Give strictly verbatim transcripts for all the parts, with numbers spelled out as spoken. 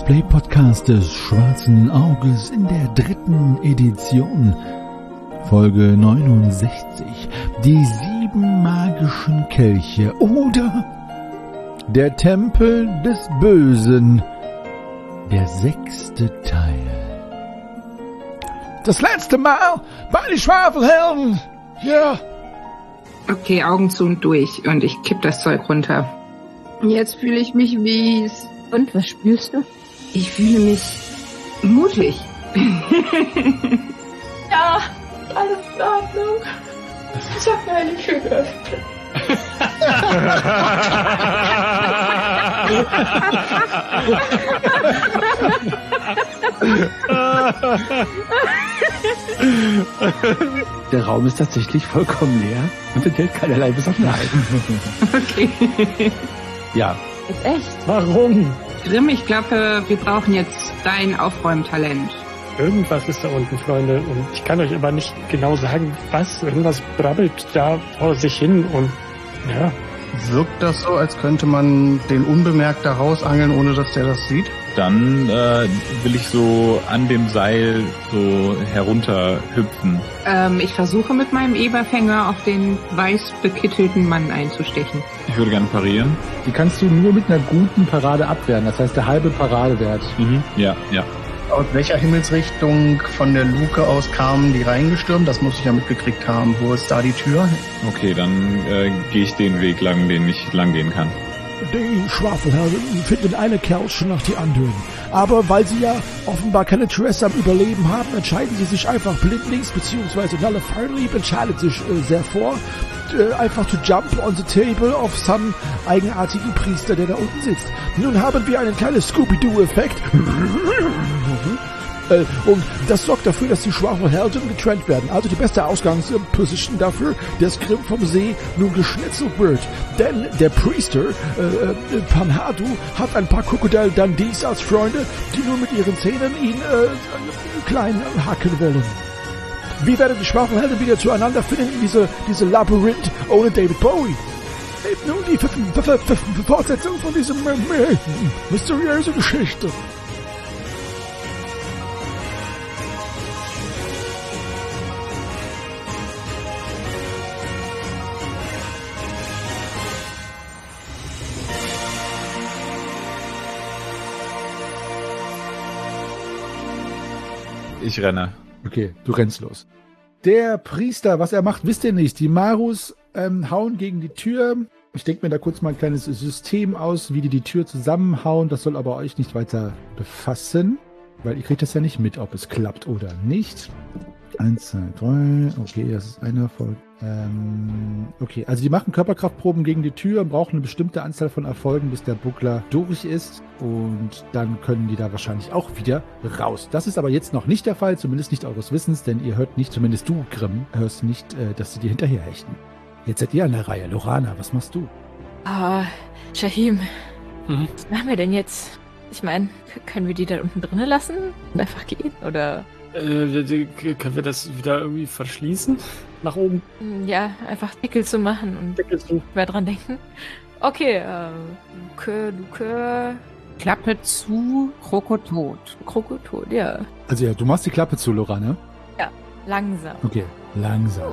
Cosplay-Podcast des Schwarzen Auges in der dritten Edition. Folge neunundsechzig. Die sieben magischen Kelche oder der Tempel des Bösen. Der sechste Teil. Das letzte Mal bei den Schwafelhelden. Ja. Yeah. Okay, Augen zu und durch und ich kipp das Zeug runter. Jetzt fühle ich mich mies. Und, was spürst du? Ich fühle mich mutig. Ja, alles in Ordnung. Ich hab mir eine Tür geöffnet. Der Raum ist tatsächlich vollkommen leer und enthält keinerlei Besonderheiten. Okay. Ja. Ist echt? Warum? Grimm, ich glaube, wir brauchen jetzt dein Aufräumtalent. Irgendwas ist da unten, Freunde, und ich kann euch aber nicht genau sagen, was. Irgendwas brabbelt da vor sich hin und ja. Wirkt das so, als könnte man den unbemerkt da rausangeln, ohne dass der das sieht? Dann äh, will ich so an dem Seil so herunterhüpfen. Ähm, ich versuche mit meinem Eberfänger auf den weiß bekittelten Mann einzustechen. Ich würde gerne parieren. Die kannst du nur mit einer guten Parade abwehren, das heißt der halbe Paradewert. Mhm. Ja, ja. Aus welcher Himmelsrichtung von der Luke aus kamen die reingestürmt? Das muss ich ja mitgekriegt haben. Wo ist da die Tür? Okay, dann äh, gehe ich den Weg lang, den ich lang gehen kann. Die Schwafelhelden finden eine Kerlchen nach die anderen. Aber weil sie ja offenbar kein Interesse am Überleben haben, entscheiden sie sich einfach blindlings, beziehungsweise Nalle Fernlieb entscheidet sich äh, sehr vor, äh, einfach to jump on the table of some eigenartigen Priester, der da unten sitzt. Nun haben wir einen kleinen Scooby-Doo-Effekt. Äh, und das sorgt dafür, dass die Schwafelhelden getrennt werden. Also die beste Ausgangsposition dafür, dass Grimm vom See nun geschnitzelt wird. Denn der Priester, äh, äh, Panhadu, hat ein paar Crocodile Dundees als Freunde, die nur mit ihren Zähnen ihn äh, klein hacken wollen. Wie werden die Schwafelhelden wieder zueinander finden in diese, diese Labyrinth ohne David Bowie? Eben nun die Fortsetzung von diesem äh, mysteriöse Geschichte. Ich renne. Okay, du rennst los. Der Priester, was er macht, wisst ihr nicht. Die Marus ähm, hauen gegen die Tür. Ich denke mir da kurz mal ein kleines System aus, wie die die Tür zusammenhauen. Das soll aber euch nicht weiter befassen, weil ihr kriegt das ja nicht mit, ob es klappt oder nicht. Eins, zwei, drei. Okay, das ist einer Erfolg. Ähm, okay, also die machen Körperkraftproben gegen die Tür und brauchen eine bestimmte Anzahl von Erfolgen, bis der Buckler durch ist. Und dann können die da wahrscheinlich auch wieder raus. Das ist aber jetzt noch nicht der Fall, zumindest nicht eures Wissens, denn ihr hört nicht, zumindest du, Grimm, hörst nicht, äh, dass sie dir hinterherhechten. Jetzt seid ihr an der Reihe. Lorana, was machst du? Ah, Shahim, Mhm. was machen wir denn jetzt? Ich meine, können wir die da unten drinnen lassen und einfach gehen? Oder, Äh, die- können wir das wieder irgendwie verschließen? Nach oben? mm, ja, einfach Deckel zu machen und Deckel zu. nicht mehr dran denken? Okay, äh, Luke, Luke, Klappe zu, Krokotot. Krokotot, ja. Also ja, du machst die Klappe zu, Lorana. Langsam. Okay, langsam.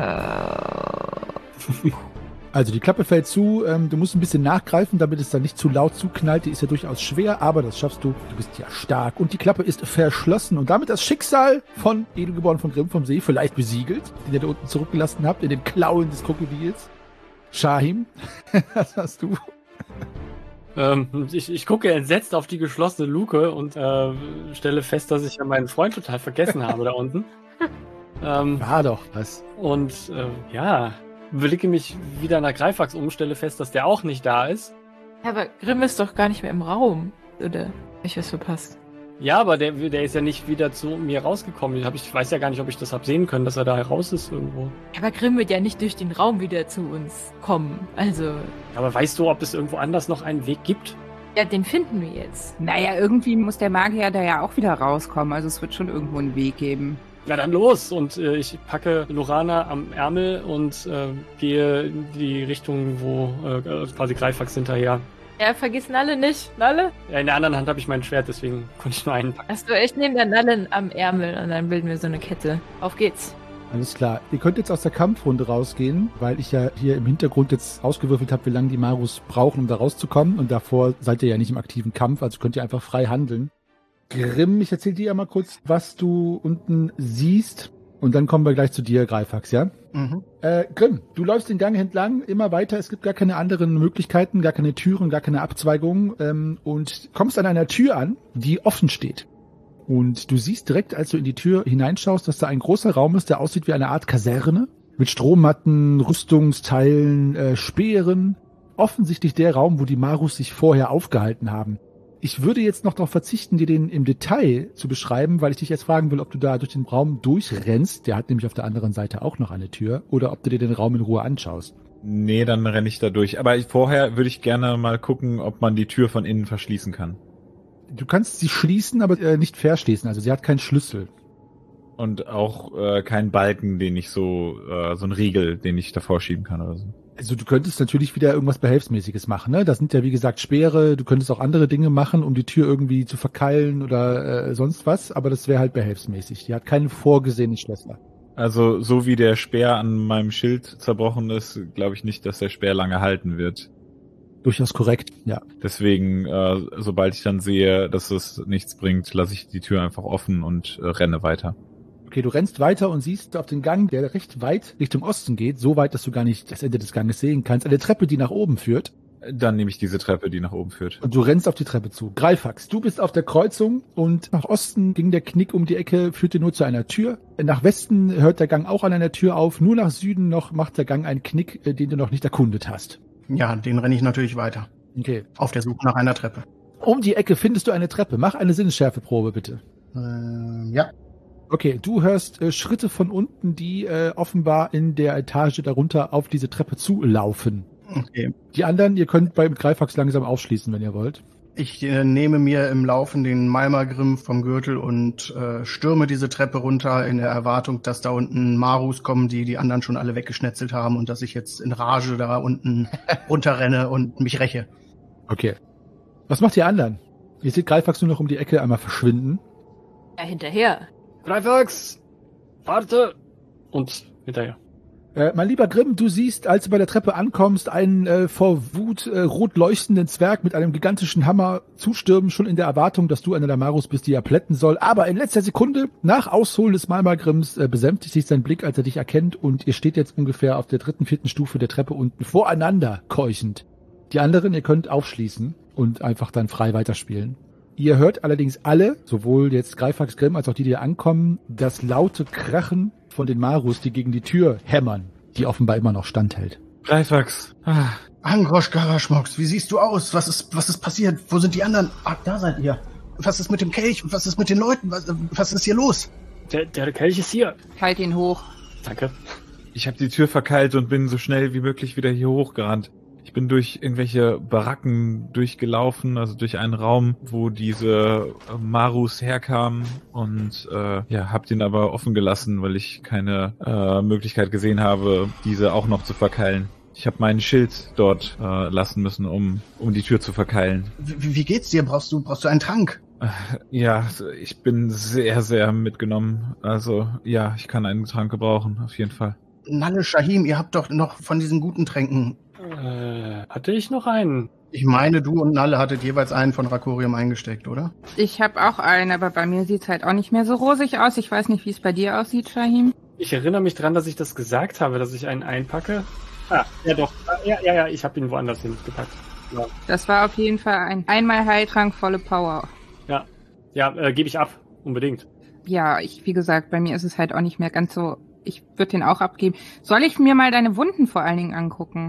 Äh, Also die Klappe fällt zu, ähm, du musst ein bisschen nachgreifen, damit es dann nicht zu laut zuknallt. Die ist ja durchaus schwer, aber das schaffst du. Du bist ja stark. Und die Klappe ist verschlossen und damit das Schicksal von Edelgeboren von Grimm vom See vielleicht besiegelt, den ihr da unten zurückgelassen habt, in den Klauen des Krokodils. Shahim, was hast du? Ähm, ich, ich gucke entsetzt auf die geschlossene Luke und äh, stelle fest, dass ich ja meinen Freund total vergessen habe da unten. Ähm, War doch was. und äh, ja, blicke mich wieder nach Greifax um, stelle fest, dass der auch nicht da ist. aber Grimm ist doch gar nicht mehr im Raum. Oder hab ich was verpasst? Ja, aber der, der ist ja nicht wieder zu mir rausgekommen. Ich, hab, ich weiß ja gar nicht, ob ich das hab sehen können, dass er da raus ist irgendwo. Aber Grimm wird ja nicht durch den Raum wieder zu uns kommen. Also, Aber weißt du, ob es irgendwo anders noch einen Weg gibt? ja, den finden wir jetzt. Naja, irgendwie muss der Magier da ja auch wieder rauskommen. Also es wird schon irgendwo einen Weg geben. Ja, dann los! Und äh, ich packe Lorana am Ärmel und äh, gehe in die Richtung, wo äh, quasi Greifax hinterher Ja, vergiss Nalle nicht. Nalle? Ja, in der anderen Hand habe ich mein Schwert, deswegen konnte ich nur einen packen. Achso, ich nehme der Nalle am Ärmel und dann bilden wir so eine Kette. Auf geht's. Alles klar. Ihr könnt jetzt aus der Kampfrunde rausgehen, weil ich ja hier im Hintergrund jetzt ausgewürfelt habe, wie lange die Marus brauchen, um da rauszukommen. Und davor seid ihr ja nicht im aktiven Kampf, also könnt ihr einfach frei handeln. Grimm, ich erzähle dir ja mal kurz, was du unten siehst. Und dann kommen wir gleich zu dir, Greifax, ja? Mhm. Äh, Grimm, du läufst den Gang entlang, immer weiter. Es gibt gar keine anderen Möglichkeiten, gar keine Türen, gar keine Abzweigungen. Ähm, und kommst an einer Tür an, die offen steht. Und du siehst direkt, als du in die Tür hineinschaust, dass da ein großer Raum ist, der aussieht wie eine Art Kaserne. Mit Strommatten, Rüstungsteilen, äh, Speeren. Offensichtlich der Raum, wo die Marus sich vorher aufgehalten haben. Ich würde jetzt noch darauf verzichten, dir den im Detail zu beschreiben, weil ich dich jetzt fragen will, ob du da durch den Raum durchrennst. Der hat nämlich auf der anderen Seite auch noch eine Tür. Oder ob du dir den Raum in Ruhe anschaust. Nee, dann renne ich da durch. Aber ich, vorher würde ich gerne mal gucken, ob man die Tür von innen verschließen kann. Du kannst sie schließen, aber äh, nicht verschließen. Also sie hat keinen Schlüssel. Und auch äh, keinen Balken, den ich so, äh, so ein Riegel, den ich davor schieben kann oder so. Also du könntest natürlich wieder irgendwas Behelfsmäßiges machen, ne? Das sind ja wie gesagt Speere, du könntest auch andere Dinge machen, um die Tür irgendwie zu verkeilen oder äh, sonst was, aber das wäre halt behelfsmäßig. Die hat keinen vorgesehenen Schlösser. Also so wie der Speer an meinem Schild zerbrochen ist, glaube ich nicht, dass der Speer lange halten wird. Durchaus korrekt, ja. Deswegen, äh, sobald ich dann sehe, dass es nichts bringt, lasse ich die Tür einfach offen und äh, renne weiter. Okay, du rennst weiter und siehst auf den Gang, der recht weit Richtung Osten geht, so weit, dass du gar nicht das Ende des Ganges sehen kannst, eine Treppe, die nach oben führt. Dann nehme ich diese Treppe, die nach oben führt. Und du rennst auf die Treppe zu. Greifax, du bist auf der Kreuzung und nach Osten ging der Knick um die Ecke, führte nur zu einer Tür. Nach Westen hört der Gang auch an einer Tür auf, nur nach Süden noch macht der Gang einen Knick, den du noch nicht erkundet hast. Ja, den renne ich natürlich weiter. Okay. Auf der Suche nach einer Treppe. Um die Ecke findest du eine Treppe. Mach eine Sinnesschärfeprobe, bitte. Ähm, ja. Okay, du hörst äh, Schritte von unten, die äh, offenbar in der Etage darunter auf diese Treppe zulaufen. Okay. Die anderen, ihr könnt beim Greifax langsam aufschließen, wenn ihr wollt. Ich äh, nehme mir im Laufen den Malmagrim vom Gürtel und äh, stürme diese Treppe runter in der Erwartung, dass da unten Marus kommen, die die anderen schon alle weggeschnetzelt haben und dass ich jetzt in Rage da unten runterrenne und mich räche. Okay. Was macht ihr anderen? Ihr seht Greifax nur noch um die Ecke einmal verschwinden. Ja, hinterher. Greifax! Warte! Und hinterher. Äh, mein lieber Grimm, du siehst, als du bei der Treppe ankommst, einen äh, vor Wut äh, rot leuchtenden Zwerg mit einem gigantischen Hammer zustürmen, schon in der Erwartung, dass du einer der Marus bist, die er plätten soll. Aber in letzter Sekunde, nach Ausholen des Malmagrims, äh, besänftigt sich sein Blick, als er dich erkennt, und ihr steht jetzt ungefähr auf der dritten, vierten Stufe der Treppe unten voreinander keuchend. Die anderen, ihr könnt aufschließen und einfach dann frei weiterspielen. Ihr hört allerdings alle, sowohl jetzt Greifax Grimm als auch die, die ankommen, das laute Krachen von den Marus, die gegen die Tür hämmern, die offenbar immer noch standhält. Greifax. Ah. Angrosch Garaschmox, wie siehst du aus? Was ist, was ist passiert? Wo sind die anderen? Ah, da seid ihr. Was ist mit dem Kelch? Was ist mit den Leuten? Was, was ist hier los? Der, der Kelch ist hier. Halt ihn hoch. Danke. Ich habe die Tür verkeilt und bin so schnell wie möglich wieder hier hochgerannt. Ich bin durch irgendwelche Baracken durchgelaufen, also durch einen Raum, wo diese Marus herkamen, und äh, ja, hab den aber offen gelassen, weil ich keine äh, Möglichkeit gesehen habe, diese auch noch zu verkeilen. Ich habe mein Schild dort äh, lassen müssen, um um die Tür zu verkeilen. Wie, wie geht's dir? Brauchst du brauchst du einen Trank? Ja, ich bin sehr, sehr mitgenommen. Also ja, ich kann einen Trank gebrauchen, auf jeden Fall. Nalle, Shahim, ihr habt doch noch von diesen guten Tränken. Äh, hatte ich noch einen? Ich meine, du und Nalle hattet jeweils einen von Rakorium eingesteckt, oder? Ich habe auch einen, aber bei mir sieht's halt auch nicht mehr so rosig aus. Ich weiß nicht, wie es bei dir aussieht, Shahim. Ich erinnere mich dran, dass ich das gesagt habe, dass ich einen einpacke. Ah, ja doch. Ja, ja, ja, ich habe ihn woanders hingepackt. Ja, Das war auf jeden Fall ein einmal Heiltrank, volle Power. ja, ja äh, gebe ich ab. Unbedingt. Ja, ich, wie gesagt, bei mir ist es halt auch nicht mehr ganz so. Ich würde den auch abgeben. Soll ich mir mal deine Wunden vor allen Dingen angucken?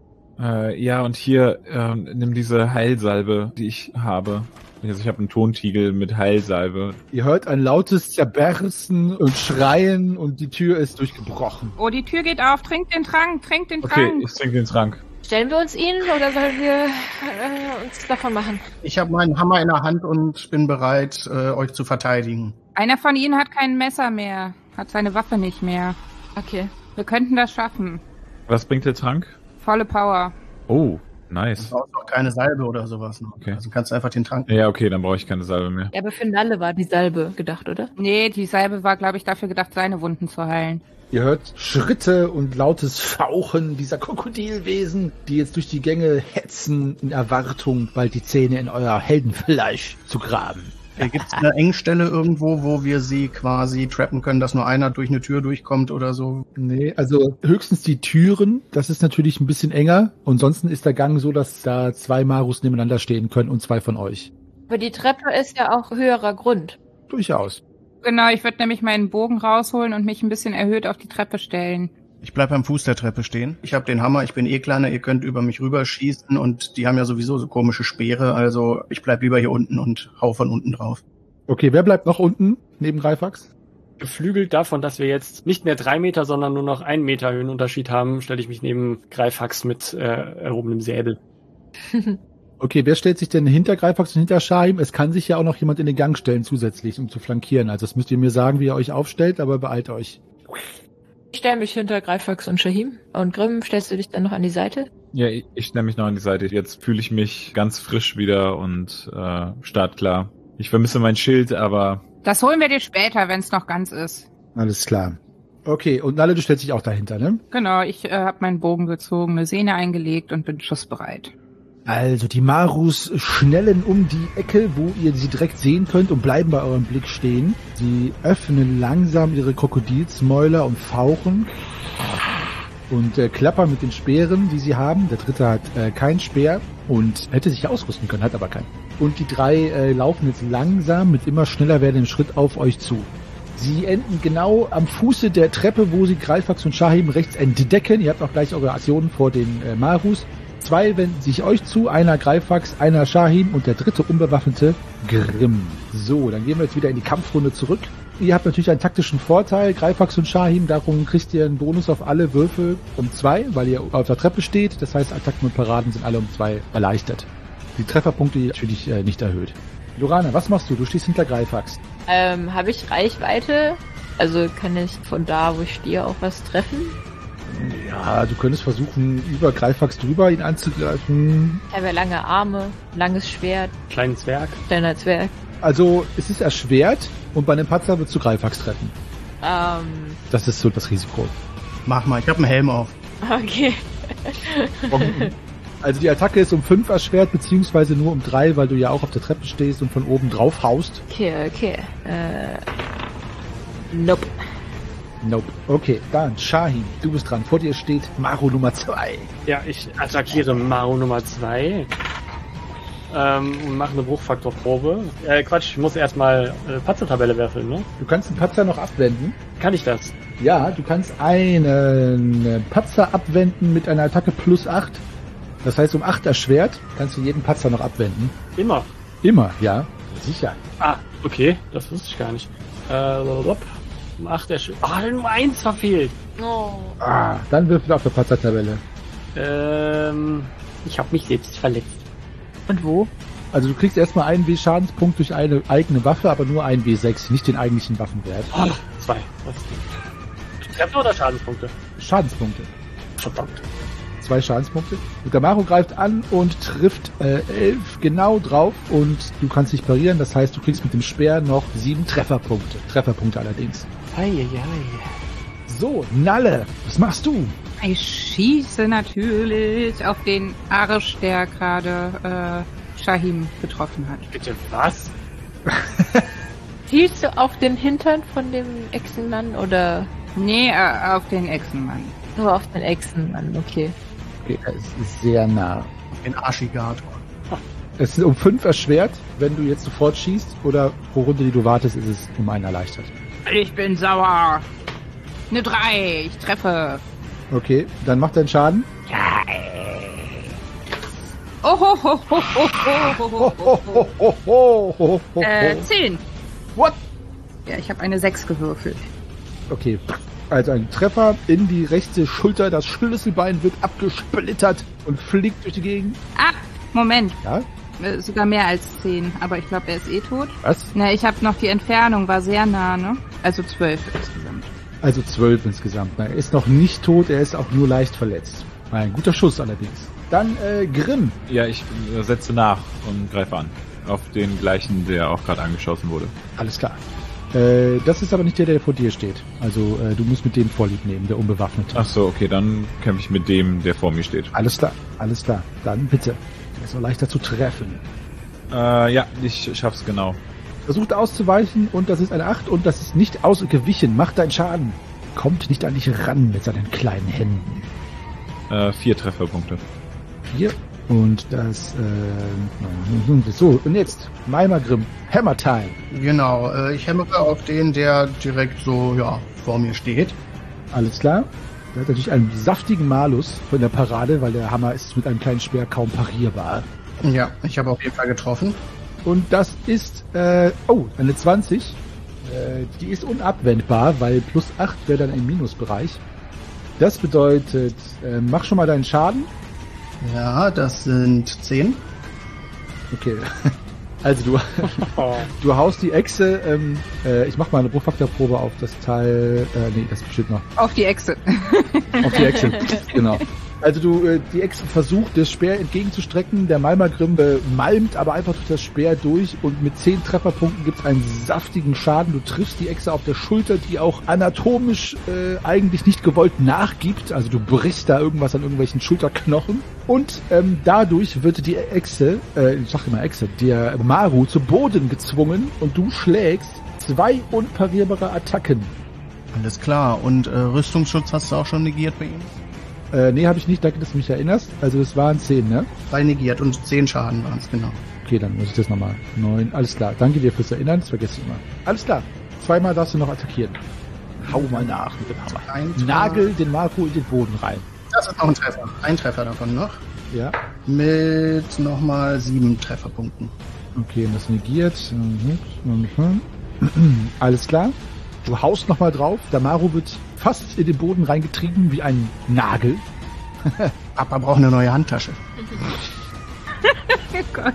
Äh, ja, und hier, äh, nimm diese Heilsalbe, die ich habe. Also ich habe einen Tontiegel mit Heilsalbe. Ihr hört ein lautes Zerbersten und Schreien und die Tür ist durchgebrochen. Oh, die Tür geht auf. Trink den Trank, trink den Okay, Trank. ich trinke den Trank. Stellen wir uns ihn oder sollen wir äh, uns davon machen? Ich habe meinen Hammer in der Hand und bin bereit, äh, euch zu verteidigen. Einer von ihnen hat kein Messer mehr, hat seine Waffe nicht mehr. Okay. Wir könnten das schaffen. Was bringt der Trank? Volle Power. Oh, Nice. Du brauchst auch keine Salbe oder sowas. Ne? Okay. Also kannst du einfach den Trank. Ja, okay, dann brauche ich keine Salbe mehr. Ja, aber für Nalle war die Salbe gedacht, oder? Nee, die Salbe war, glaube ich, dafür gedacht, seine Wunden zu heilen. Ihr hört Schritte und lautes Fauchen dieser Krokodilwesen, die jetzt durch die Gänge hetzen, in Erwartung, bald die Zähne in euer Heldenfleisch zu graben. Gibt es eine Engstelle irgendwo, wo wir sie quasi trappen können, dass nur einer durch eine Tür durchkommt oder so? Nee, also höchstens die Türen, das ist natürlich ein bisschen enger. Ansonsten ist der Gang so, dass da zwei Marus nebeneinander stehen können und zwei von euch. Aber die Treppe ist ja auch höherer Grund. Durchaus. Genau, ich würde nämlich meinen Bogen rausholen und mich ein bisschen erhöht auf die Treppe stellen. Ich bleib am Fuß der Treppe stehen. Ich habe den Hammer, ich bin eh kleiner, ihr könnt über mich rüberschießen und die haben ja sowieso so komische Speere, also ich bleib lieber hier unten und hau von unten drauf. Okay, wer bleibt noch unten neben Greifax? Geflügelt davon, dass wir jetzt nicht mehr drei Meter, sondern nur noch einen Meter Höhenunterschied haben, stelle ich mich neben Greifax mit äh, erhobenem Säbel. Okay, wer stellt sich denn hinter Greifax und hinter Shahim? Es kann sich ja auch noch jemand in den Gang stellen zusätzlich, um zu flankieren. Also das müsst ihr mir sagen, wie ihr euch aufstellt, aber beeilt euch. Ich stelle mich hinter Greifax und Shahim. Und Grimm, stellst du dich dann noch an die Seite? Ja, ich, ich stelle mich noch an die Seite. Jetzt fühle ich mich ganz frisch wieder und äh, startklar. Ich vermisse mein Schild, aber... Das holen wir dir später, wenn es noch ganz ist. Alles klar. Okay, und Nalle, du stellst dich auch dahinter, ne? Genau, ich äh, habe meinen Bogen gezogen, eine Sehne eingelegt und bin schussbereit. Also die Marus schnellen um die Ecke, wo ihr sie direkt sehen könnt und bleiben bei eurem Blick stehen. Sie öffnen langsam ihre Krokodilsmäuler und fauchen und äh, klappern mit den Speeren, die sie haben. Der dritte hat äh, keinen Speer und hätte sich ausrüsten können, hat aber keinen. Und die drei äh, laufen jetzt langsam mit immer schneller werdendem Schritt auf euch zu. Sie enden genau am Fuße der Treppe, wo sie Greifax und Shahim rechts entdecken. Ihr habt auch gleich eure Aktionen vor den äh, Marus. Zwei wenden sich euch zu, einer Greifax, einer Shahim und der dritte unbewaffnete Grimm. So, dann gehen wir jetzt wieder in die Kampfrunde zurück. Ihr habt natürlich einen taktischen Vorteil, Greifax und Shahim, darum kriegt ihr einen Bonus auf alle Würfel um zwei, weil ihr auf der Treppe steht. Das heißt, Attacken und Paraden sind alle um zwei erleichtert. Die Trefferpunkte natürlich äh, nicht erhöht. Lorana, was machst du? Du stehst hinter Greifax. Ähm, habe ich Reichweite? Also kann ich von da, wo ich stehe, auch was treffen? Ja, du könntest versuchen, über Greifax drüber ihn anzugreifen. Ich habe ja lange Arme, langes Schwert, Kleinen Zwerg. kleiner Zwerg. Also, es ist erschwert und bei einem Patzer würdest du Greifax treffen. Ähm, Das ist so das Risiko. Mach mal, ich hab einen Helm auf. okay. Also die Attacke ist um fünf erschwert, beziehungsweise nur um drei, weil du ja auch auf der Treppe stehst und von oben drauf haust. Okay, okay. Äh, nope. Nope. Okay, dann Shahim, du bist dran. Vor dir steht Maru Nummer zwei. Ja, ich attackiere Maru Nummer zwei ähm, und mache eine Bruchfaktorprobe. Äh, Quatsch, ich muss erstmal äh, Patzer-Tabelle werfeln, ne? Du kannst den Patzer noch abwenden. Kann ich das? Ja, du kannst einen Patzer abwenden mit einer Attacke plus acht. Das heißt, um acht erschwert kannst du jeden Patzer noch abwenden. Immer. Immer, ja. Sicher. Ah, okay, das wusste ich gar nicht. Äh, um acht erschwert. Ah, Nummer eins verfehlt. Oh. Ah, dann würfel auf der Patzer-Tabelle. Ähm, ich habe mich selbst verletzt. Und wo? Also du kriegst erstmal einen W-Schadenspunkt durch eine eigene Waffe, aber nur einen W sechs, nicht den eigentlichen Waffenwert. Oh, zwei. Was ist das? Treffer oder Schadenspunkte? Schadenspunkte. Verdammt. Zwei Schadenspunkte. Und der Maru greift an und trifft äh, elf genau drauf und du kannst dich parieren. Das heißt, du kriegst mit dem Speer noch sieben Trefferpunkte. Trefferpunkte allerdings. Eieiei. So, Nalle, was machst du? Ich schieße natürlich auf den Arsch, der gerade äh, Shahim getroffen hat. Bitte was? Zielst du auf den Hintern von dem Echsenmann oder Nee, äh, auf den Echsenmann. nur auf den Echsenmann? Okay. Okay, er ist sehr nah. Den Arschigator. Es ist um fünf erschwert, wenn du jetzt sofort schießt, oder pro Runde, die du wartest, ist es um einen erleichtert. Ich bin sauer. Eine drei, ich treffe. Okay, dann macht deinen Schaden. Oh, ho, ho, ho, ho, ho, ho, ho, ho. ho, ho, ho, ho. Äh, zehn. What? Ja, ich habe eine sechs gewürfelt. Okay, also ein Treffer in die rechte Schulter, das Schlüsselbein wird abgesplittert und fliegt durch die Gegend. Ah, Moment. Ja? Äh, sogar mehr als zehn, aber ich glaube, er ist eh tot. Was? Na, ich habe noch die Entfernung, war sehr nah, ne? Also zwölf insgesamt. Also zwölf insgesamt. Er ist noch nicht tot, er ist auch nur leicht verletzt. Ein guter Schuss allerdings. Dann äh, Grimm. Ja, ich äh, setze nach und greife an. Auf den gleichen, der auch gerade angeschossen wurde. Alles klar. Äh, das ist aber nicht der, der vor dir steht. Also äh, du musst mit dem Vorlieb nehmen, der Unbewaffnete. Ach so, okay, dann kämpfe ich mit dem, der vor mir steht. Alles klar, alles klar. Dann bitte. Der ist auch leichter zu treffen. Äh, ja, ich schaff's genau. Versucht auszuweichen und das ist eine acht und das ist nicht ausgewichen. Macht deinen Schaden. Kommt nicht an dich ran mit seinen kleinen Händen. Äh, vier Trefferpunkte. Vier. Und das, äh, so, und jetzt, Malmagrim, Hammer Time. Genau, äh, ich hämmere auf den, der direkt so, ja, vor mir steht. Alles klar. Der hat natürlich einen saftigen Malus von der Parade, weil der Hammer ist mit einem kleinen Speer kaum parierbar. Ja, ich habe auf jeden Fall getroffen. Und das ist, äh, oh, eine zwanzig. Äh, die ist unabwendbar, weil plus acht wäre dann im Minusbereich. Das bedeutet, äh, mach schon mal deinen Schaden. Ja, das sind zehn. Okay. Also du, du haust die Echse, ähm, äh, ich mach mal eine Bruchfaktorprobe auf das Teil, äh, nee, das bestimmt noch. Auf die Echse. Auf die Echse, genau. Also du, äh, die Echse versucht, das Speer entgegenzustrecken, der Malmagrim äh, malmt aber einfach durch das Speer durch und mit zehn Trefferpunkten gibt's einen saftigen Schaden. Du triffst die Echse auf der Schulter, die auch anatomisch äh, eigentlich nicht gewollt nachgibt. Also du brichst da irgendwas an irgendwelchen Schulterknochen. Und ähm, dadurch wird die Echse, äh, ich sag immer Echse, der Maru zu Boden gezwungen und du schlägst zwei unparierbare Attacken. Alles klar. Und äh, Rüstungsschutz hast du auch schon negiert bei ihm? Äh, nee, habe ich nicht, danke, dass du mich erinnerst. Also es waren zehn, ne? Drei negiert und zehn Schaden waren es, genau. Okay, dann muss ich das nochmal. Neun, alles klar. Danke dir fürs Erinnern, das vergesse ich immer. Alles klar. Zweimal darfst du noch attackieren. Hau mal nach mit dem Hammer. Ein Nagel den Marco in den Boden rein. Das ist noch ein Treffer. Ein Treffer davon noch. Ja. Mit nochmal sieben Trefferpunkten. Okay, und das negiert. Mhm. Mhm. Alles klar. Du haust nochmal drauf. Der Maru wird fast in den Boden reingetrieben wie ein Nagel. Papa braucht eine neue Handtasche. Oh Gott.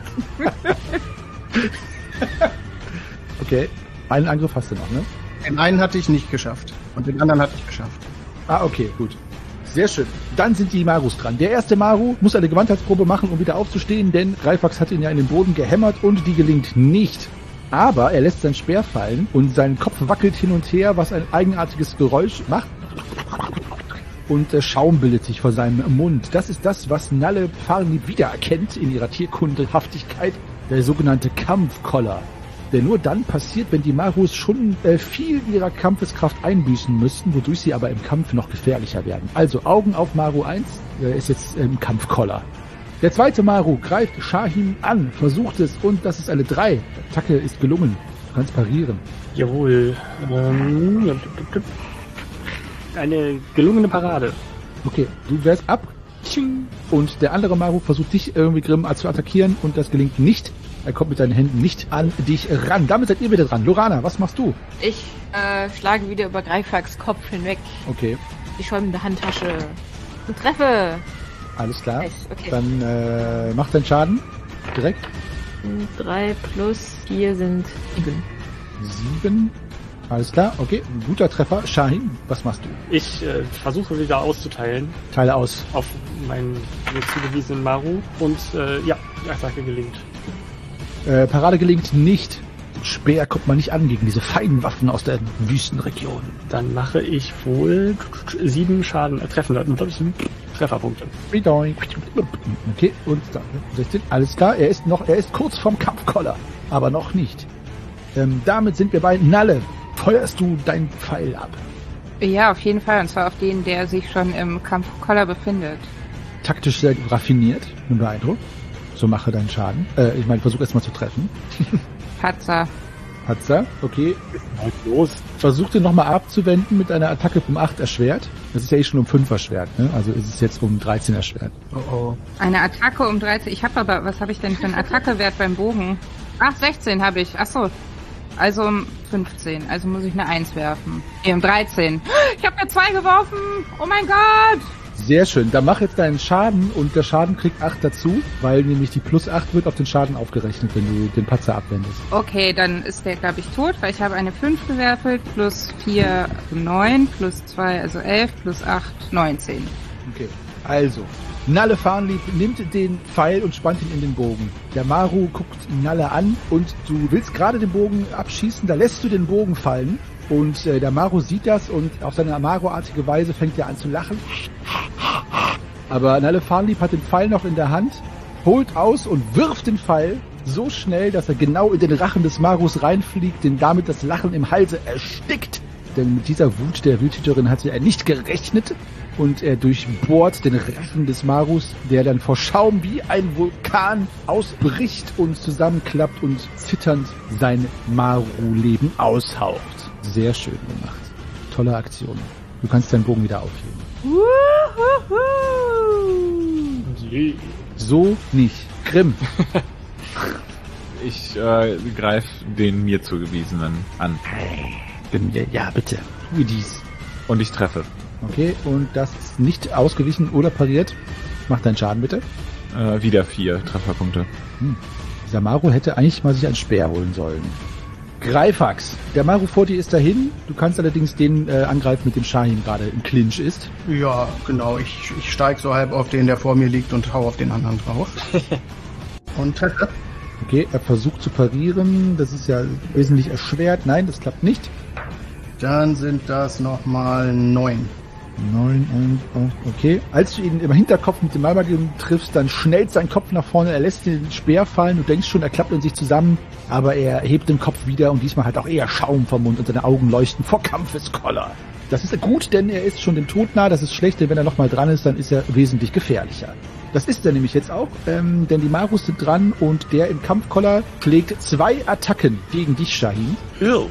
Okay, einen Angriff hast du noch, ne? Den einen hatte ich nicht geschafft. Und den anderen hatte ich geschafft. Ah, okay, gut. Sehr schön. Dann sind die Marus dran. Der erste Maru muss eine Gewandheitsprobe machen, um wieder aufzustehen, denn Greifax hat ihn ja in den Boden gehämmert und die gelingt nicht. Aber er lässt sein Speer fallen und sein Kopf wackelt hin und her, was ein eigenartiges Geräusch macht. Und äh, Schaum bildet sich vor seinem Mund. Das ist das, was Nalle Farni wiedererkennt in ihrer Tierkundehaftigkeit, der sogenannte Kampfkoller. Der nur dann passiert, wenn die Marus schon äh, viel ihrer Kampfeskraft einbüßen müssten, wodurch sie aber im Kampf noch gefährlicher werden. Also Augen auf Maru eins, äh, ist jetzt im ähm, Kampfkoller. Der zweite Maru greift Shahim an, versucht es und das ist eine drei. Die Attacke ist gelungen. Du kannst parieren. Jawohl. Ähm, eine gelungene Parade. Okay, du wehrst ab. Und der andere Maru versucht dich irgendwie Grimm zu attackieren und das gelingt nicht. Er kommt mit seinen Händen nicht an dich ran. Damit seid ihr wieder dran. Lorana, was machst du? Ich äh, schlage wieder über Greifax Kopf hinweg. Okay. Die schäumende Handtasche. Und treffe. Alles klar. Nice, okay. Dann äh, mach deinen Schaden. Direkt. drei plus vier sind sieben. Sieben. Alles klar, okay. Ein guter Treffer. Shahin, was machst du? Ich äh, versuche wieder auszuteilen. Teile aus. Auf meinen mir zugewiesenen Maru. Und äh, ja, die Attacke gelingt. Äh, Parade gelingt nicht. Speer kommt man nicht an gegen diese feinen Waffen aus der Wüstenregion. Dann mache ich wohl sieben Schaden äh, treffen. Trefferpunkte. Okay, und dann sechzehn. Alles klar, er ist noch, er ist kurz vorm Kampfkoller, aber noch nicht. Ähm, damit sind wir bei Nalle. Feuerst du deinen Pfeil ab? Ja, auf jeden Fall. Und zwar auf den, der sich schon im Kampfkoller befindet. Taktisch sehr raffiniert, bin beeindruckt. So mache deinen Schaden. Äh, ich meine, versuch erstmal zu treffen. Patzer. Patzer, okay. Los. Versuch den nochmal abzuwenden mit einer Attacke um acht erschwert. Das ist ja eh schon um fünf erschwert, ne? Also ist es jetzt um dreizehn erschwert. Oh oh. Eine Attacke um dreizehn. Ich habe aber, was habe ich denn für einen Attackewert beim Bogen? Ach, sechzehn habe ich. Ach so. Also um fünfzehn. Also muss ich eine eins werfen. Nee, um dreizehn. Ich habe mir zwei geworfen. Oh mein Gott. Sehr schön. Dann mach jetzt deinen Schaden und der Schaden kriegt acht dazu, weil nämlich die plus acht wird auf den Schaden aufgerechnet, wenn du den Patzer abwendest. Okay, dann ist der, glaube ich, tot, weil ich habe eine fünf gewürfelt, plus vier, neun, plus zwei, also elf, plus acht, neunzehn. Okay, also, Nalle Farnlieb nimmt den Pfeil und spannt ihn in den Bogen. Der Maru guckt Nalle an und du willst gerade den Bogen abschießen, da lässt du den Bogen fallen und äh, der Maru sieht das und auf seine Amaro-artige Weise fängt er an zu lachen. Aber Nalle Farnlieb hat den Pfeil noch in der Hand, holt aus und wirft den Pfeil so schnell, dass er genau in den Rachen des Marus reinfliegt, den damit das Lachen im Halse erstickt. Denn mit dieser Wut der Wüthüterin hatte er nicht gerechnet. Und er durchbohrt den Rachen des Marus, der dann vor Schaum wie ein Vulkan ausbricht und zusammenklappt und zitternd sein Maru-Leben aushaucht. Sehr schön gemacht. Tolle Aktion. Du kannst deinen Bogen wieder aufheben. So nicht. Grimm. Ich äh, greife den mir zugewiesenen an. Ja, bitte. Tue dies. Und ich treffe. Okay, und das ist nicht ausgewichen oder pariert. Mach deinen Schaden bitte. Äh, wieder vier Trefferpunkte. Hm. Dieser Maru hätte eigentlich mal sich einen Speer holen sollen. Greifax. Der Maru vor dir ist dahin. Du kannst allerdings den äh, angreifen, mit dem Shahim gerade im Clinch ist. Ja, genau. Ich, ich steig so halb auf den, der vor mir liegt und hau auf den anderen drauf. Und treffe. Okay, er versucht zu parieren. Das ist ja wesentlich erschwert. Nein, das klappt nicht. Dann sind das nochmal neun. Neun und, oh, okay. Als du ihn im Hinterkopf mit dem Malmagrim triffst, dann schnellt sein Kopf nach vorne, er lässt den Speer fallen, du denkst schon, er klappt in sich zusammen, aber er hebt den Kopf wieder und diesmal hat auch eher Schaum vom Mund und seine Augen leuchten vor Kampfeskoller. Das ist gut, denn er ist schon dem Tod nah, das ist schlecht, denn wenn er nochmal dran ist, dann ist er wesentlich gefährlicher. Das ist er nämlich jetzt auch, ähm, denn die Marus sind dran und der im Kampfkoller schlägt zwei Attacken gegen dich, Shahim. Ew.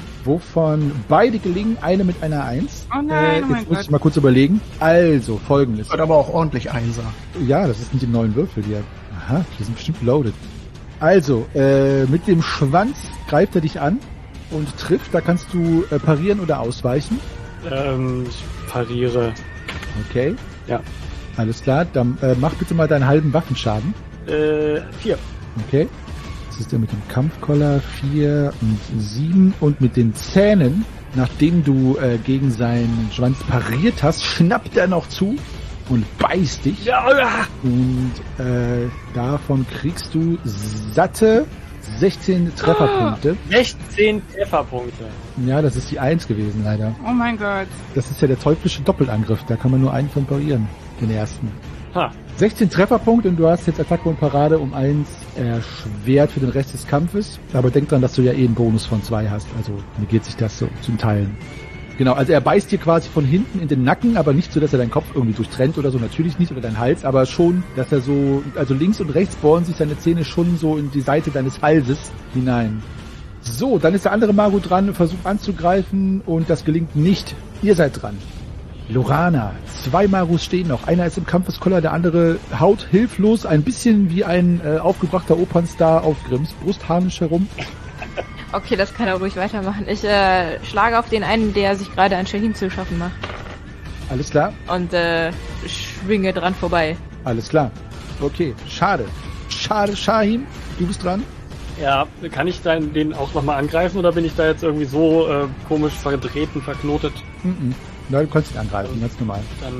Wovon beide gelingen, eine mit einer Eins. Oh nein, äh, jetzt oh mein muss Gott. ich mal kurz überlegen. Also, folgendes. Wird aber auch ordentlich Einser. Ja, das sind die neuen Würfel hier. Aha, die sind bestimmt loaded. Also, äh, mit dem Schwanz greift er dich an und trifft. Da kannst du äh, parieren oder ausweichen. Ähm, ich pariere. Okay. Ja. Alles klar, dann äh, mach bitte mal deinen halben Waffenschaden. Äh, vier. Okay. Das ist der mit dem Kampfkoller vier und sieben und mit den Zähnen, nachdem du äh, gegen seinen Schwanz pariert hast, schnappt er noch zu und beißt dich. Ja. Und äh, davon kriegst du satte sechzehn Trefferpunkte. sechzehn Trefferpunkte. Ja, das ist die eins gewesen, leider. Oh mein Gott. Das ist ja der teuflische Doppelangriff, da kann man nur einen von parieren, den ersten. Ha. sechzehn Trefferpunkte und du hast jetzt Attacke und Parade um eins erschwert für den Rest des Kampfes. Aber denk dran, dass du ja eh einen Bonus von zwei hast, also negiert sich das so zum Teilen. Genau, also er beißt dir quasi von hinten in den Nacken, aber nicht so, dass er deinen Kopf irgendwie durchtrennt oder so, natürlich nicht, oder deinen Hals, aber schon, dass er so, also links und rechts bohren sich seine Zähne schon so in die Seite deines Halses hinein. So, dann ist der andere Maru dran, versucht anzugreifen und das gelingt nicht. Ihr seid dran. Lorana, zwei Marus stehen noch. Einer ist im Kampfeskoller, der andere haut hilflos ein bisschen wie ein äh, aufgebrachter Opernstar auf Grimms Brustharnisch herum. Okay, das kann er ruhig weitermachen. Ich äh, schlage auf den einen, der sich gerade an Shahim zu schaffen macht. Alles klar? Und äh, schwinge dran vorbei. Alles klar. Okay, schade. Schade, Shahim, du bist dran. Ja, kann ich dann den auch nochmal angreifen oder bin ich da jetzt irgendwie so äh, komisch verdreht und verknotet? Mhm. Nein, du kannst ihn angreifen, ganz normal. Dann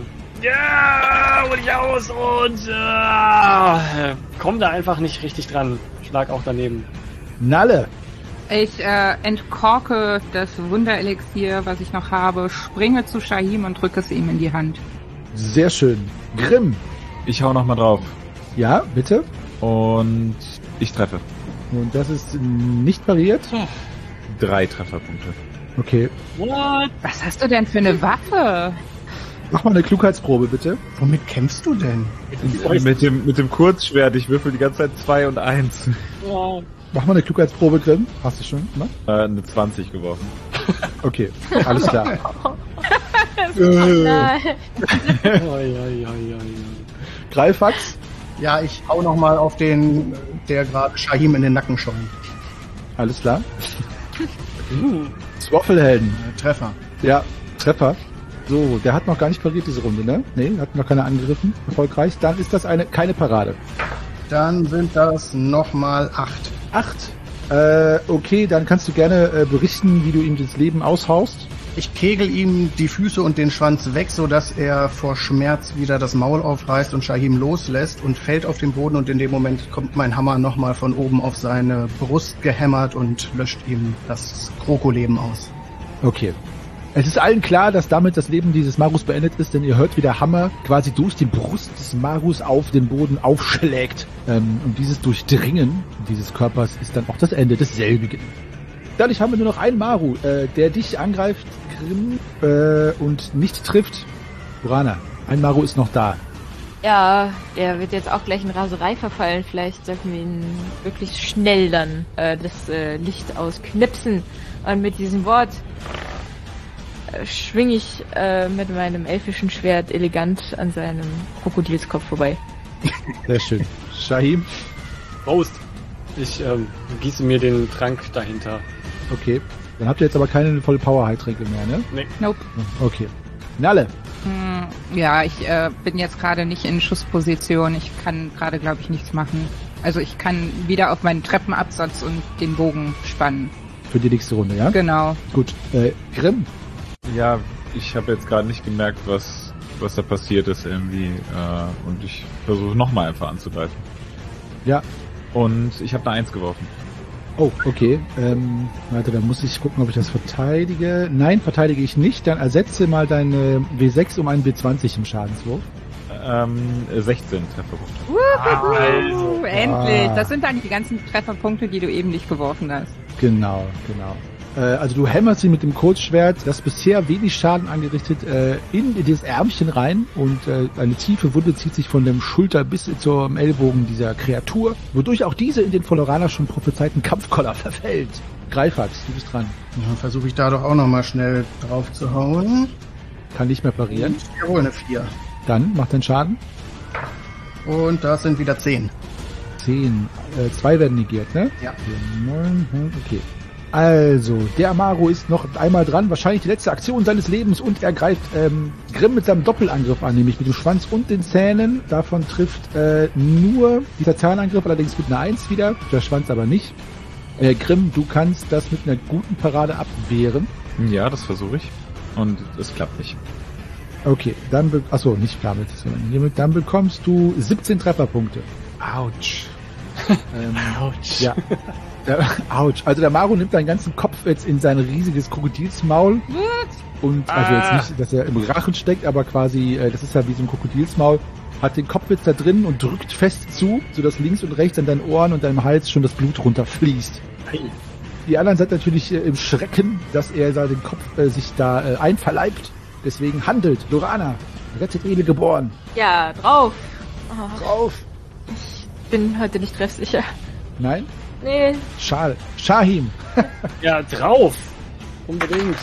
ja, hol ich aus und äh, komm da einfach nicht richtig dran. Schlag auch daneben. Nalle. Ich äh, entkorke das Wunderelixier, was ich noch habe, springe zu Shahim und drücke es ihm in die Hand. Sehr schön. Grimm. Ich hau nochmal drauf. Ja, bitte. Und ich treffe. Und das ist nicht pariert. Drei Trefferpunkte. Okay. What? Was hast du denn für eine Waffe? Mach mal eine Klugheitsprobe, bitte. Womit kämpfst du denn? Mit dem, mit dem Kurzschwert. Ich würfel die ganze Zeit zwei und eins. Ja. Mach mal eine Klugheitsprobe, Grimm. Hast du schon gemacht? Äh, eine zwanzig geworfen. Okay, alles klar. Nein. Oi, oi, oi, oi, oi. Greifax. Ja, ich hau nochmal auf den, der gerade Shahim in den Nacken schäumt. Alles klar. Uh. Swaffelhelden. Äh, Treffer. Ja, Treffer. So, der hat noch gar nicht pariert diese Runde, ne? Nee, hat noch keiner angegriffen. Erfolgreich. Dann ist das eine keine Parade. Dann sind das nochmal acht. Acht. Äh, okay, dann kannst du gerne äh, berichten, wie du ihm das Leben aushaust. Ich kegel ihm die Füße und den Schwanz weg, sodass er vor Schmerz wieder das Maul aufreißt und Shahim loslässt und fällt auf den Boden und in dem Moment kommt mein Hammer nochmal von oben auf seine Brust gehämmert und löscht ihm das Krokoleben aus. Okay. Es ist allen klar, dass damit das Leben dieses Marus beendet ist, denn ihr hört, wie der Hammer quasi durch die Brust des Marus auf den Boden aufschlägt. Ähm, und dieses Durchdringen dieses Körpers ist dann auch das Ende desselbigen. Dadurch haben wir nur noch einen Maru, äh, der dich angreift, Grimm, äh, und nicht trifft. Lorana, ein Maru ist noch da. Ja, der wird jetzt auch gleich in Raserei verfallen. Vielleicht sollten wir ihn wirklich schnell dann äh, das äh, Licht ausknipsen. Und mit diesem Wort äh, schwinge ich äh, mit meinem elfischen Schwert elegant an seinem Krokodilskopf vorbei. Sehr schön. Shahim? Prost! Ich ähm, gieße mir den Trank dahinter. Okay. Dann habt ihr jetzt aber keine volle Power-Heiltränke mehr, ne? Nee. Nope. Okay. Nalle. Hm, ja, ich äh, bin jetzt gerade nicht in Schussposition. Ich kann gerade, glaube ich, nichts machen. Also ich kann wieder auf meinen Treppenabsatz und den Bogen spannen. Für die nächste Runde, ja? Genau. Gut. Äh, Grimm? Ja, ich habe jetzt gerade nicht gemerkt, was was da passiert ist irgendwie. Äh, und ich versuche nochmal einfach anzugreifen. Ja. Und ich habe eine Eins geworfen. Oh, okay. Ähm, warte, dann muss ich gucken, ob ich das verteidige. Nein, verteidige ich nicht. Dann ersetze mal deine W sechs um einen W zwanzig im Schadenswurf. Ähm, sechzehn Trefferpunkte. Wuhu, also. endlich. Ah. Das sind dann die ganzen Trefferpunkte, die du eben nicht geworfen hast. Genau, genau. Äh, also du hämmerst ihn mit dem Kurzschwert, das bisher wenig Schaden angerichtet, äh, in, in das Ärmchen rein und äh, eine tiefe Wunde zieht sich von dem Schulter bis zum Ellbogen dieser Kreatur, wodurch auch diese in den von Lorana schon prophezeiten Kampfkoller verfällt. Greifax, du bist dran. Dann versuche ich da doch auch nochmal schnell drauf zu hauen. Kann nicht mehr parieren. Jawohl, eine vier. Dann macht den Schaden. Und das sind wieder zehn. Zehn. Äh, zwei werden negiert, ne? Ja. Okay, neun, hm, okay. Also, der Amaru ist noch einmal dran, wahrscheinlich die letzte Aktion seines Lebens und er greift ähm, Grimm mit seinem Doppelangriff an, nämlich mit dem Schwanz und den Zähnen. Davon trifft äh, nur dieser Zahnangriff, allerdings mit einer Eins wieder, der Schwanz aber nicht. Äh, Grimm, du kannst das mit einer guten Parade abwehren. Ja, das versuche ich. Und es klappt nicht. Okay, dann, be- achso, nicht damit, sondern hiermit, dann bekommst du siebzehn Trefferpunkte. Autsch. Ähm, Autsch. Ja. Der, Autsch. Also der Maru nimmt seinen ganzen Kopf jetzt in sein riesiges Krokodilsmaul. Und also jetzt nicht, dass er im Rachen steckt, aber quasi, äh, das ist ja wie so ein Krokodilsmaul, hat den Kopf jetzt da drin und drückt fest zu, sodass links und rechts an deinen Ohren und deinem Hals schon das Blut runterfließt. Die anderen sind natürlich äh, im Schrecken, dass er da den Kopf äh, sich da äh, einverleibt. Deswegen handelt. Lorana, rettet Edel geboren. Ja, drauf. Oh, Drauf. ich bin heute nicht treffsicher. Nein? Nee, Schade. Shahim. Ja, drauf! Unbedingt.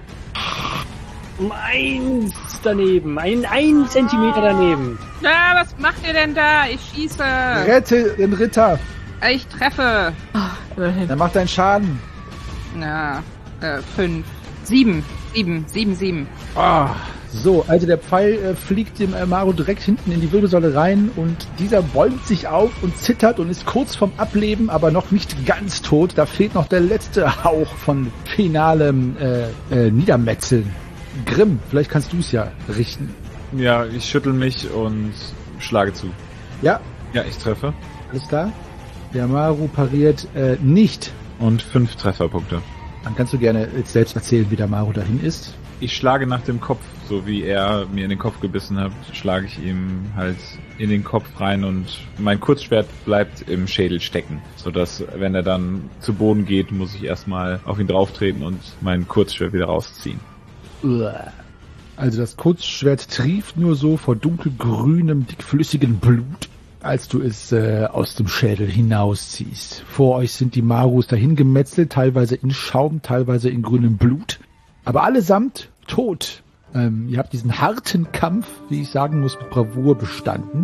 Um eins daneben. Ein, ein Zentimeter daneben. Ja, was macht ihr denn da? Ich schieße. Rette den Ritter. Ich treffe. oh, immerhin. Dann macht deinen Schaden. Na, äh, fünf. Sieben. Sieben. Sieben, sieben. Ah, so, also der Pfeil äh, fliegt dem äh, Maru direkt hinten in die Wirbelsäule rein und dieser bäumt sich auf und zittert und ist kurz vorm Ableben, aber noch nicht ganz tot. Da fehlt noch der letzte Hauch von finalem äh, äh, Niedermetzeln. Grimm, vielleicht kannst du es ja richten. Ja, ich schüttel mich und schlage zu. Ja, Ja, ich treffe. alles klar. Der Maru pariert äh, nicht. Und fünf Trefferpunkte. Dann kannst du gerne jetzt selbst erzählen, wie der Maru dahin ist. Ich schlage nach dem Kopf, so wie er mir in den Kopf gebissen hat, schlage ich ihm halt in den Kopf rein und mein Kurzschwert bleibt im Schädel stecken, sodass, wenn er dann zu Boden geht, muss ich erstmal auf ihn drauftreten und mein Kurzschwert wieder rausziehen. Also das Kurzschwert trieft nur so vor dunkelgrünem, dickflüssigem Blut, als du es äh, aus dem Schädel hinausziehst. Vor euch sind die Marus dahin gemetzelt, teilweise in Schaum, teilweise in grünem Blut, aber allesamt tot. Ähm, ihr habt diesen harten Kampf, wie ich sagen muss, mit Bravour bestanden.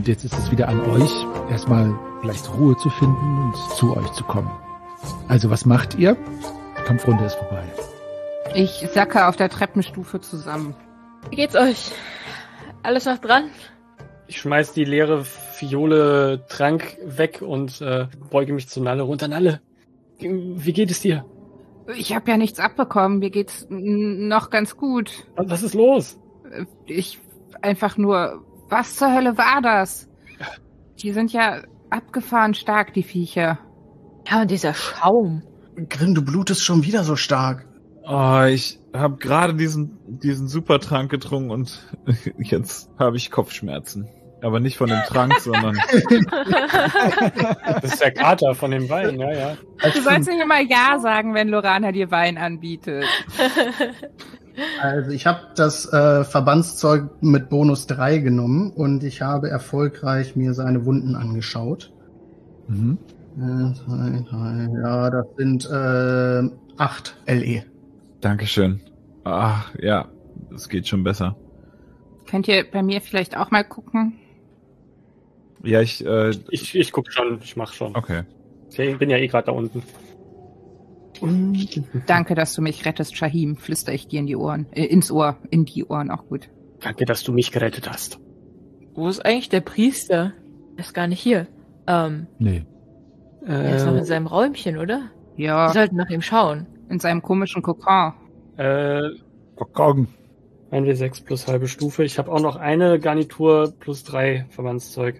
Und jetzt ist es wieder an euch, erstmal vielleicht Ruhe zu finden und zu euch zu kommen. Also was macht ihr? Kampfrunde ist vorbei. Ich sacke auf der Treppenstufe zusammen. Wie geht's euch? Alles noch dran? Ich schmeiß die leere Fiole Trank weg und äh, beuge mich zu Nalle runter. Nalle, wie geht es dir? Ich habe ja nichts abbekommen. Mir geht's n- noch ganz gut. Was ist los? Ich einfach nur... Was zur Hölle war das? Die sind ja abgefahren stark, die Viecher. Ja, und dieser Schaum. Grimm, du blutest schon wieder so stark. Oh, ich habe gerade diesen diesen Supertrank getrunken und jetzt habe ich Kopfschmerzen. Aber nicht von dem Trank, sondern... Das ist der Kater von dem Wein, ja, ja. Du sollst nicht immer Ja sagen, wenn Lorana dir Wein anbietet. Also ich habe das äh, Verbandszeug mit Bonus drei genommen und ich habe erfolgreich mir seine Wunden angeschaut. Mhm. Äh, drei, drei, ja, das sind äh, acht L E. Dankeschön. Ach, ja, es geht schon besser. Könnt ihr bei mir vielleicht auch mal gucken? Ja, ich, äh, Ich, ich guck schon, ich mach schon. okay. Ich bin ja eh gerade da unten. Danke, dass du mich rettest, Shahim. Flüster ich dir in die Ohren. Äh, ins Ohr. In die Ohren, auch gut. Danke, dass du mich gerettet hast. Wo ist eigentlich der Priester? Er ist gar nicht hier. Ähm, Nee. er ist noch in Äh, seinem Räumchen, oder? Ja, Wir sollten nach ihm schauen. in seinem komischen Kokon. äh, Goggen. ein W sechs plus halbe Stufe. Ich habe auch noch eine Garnitur plus drei Verbandszeug.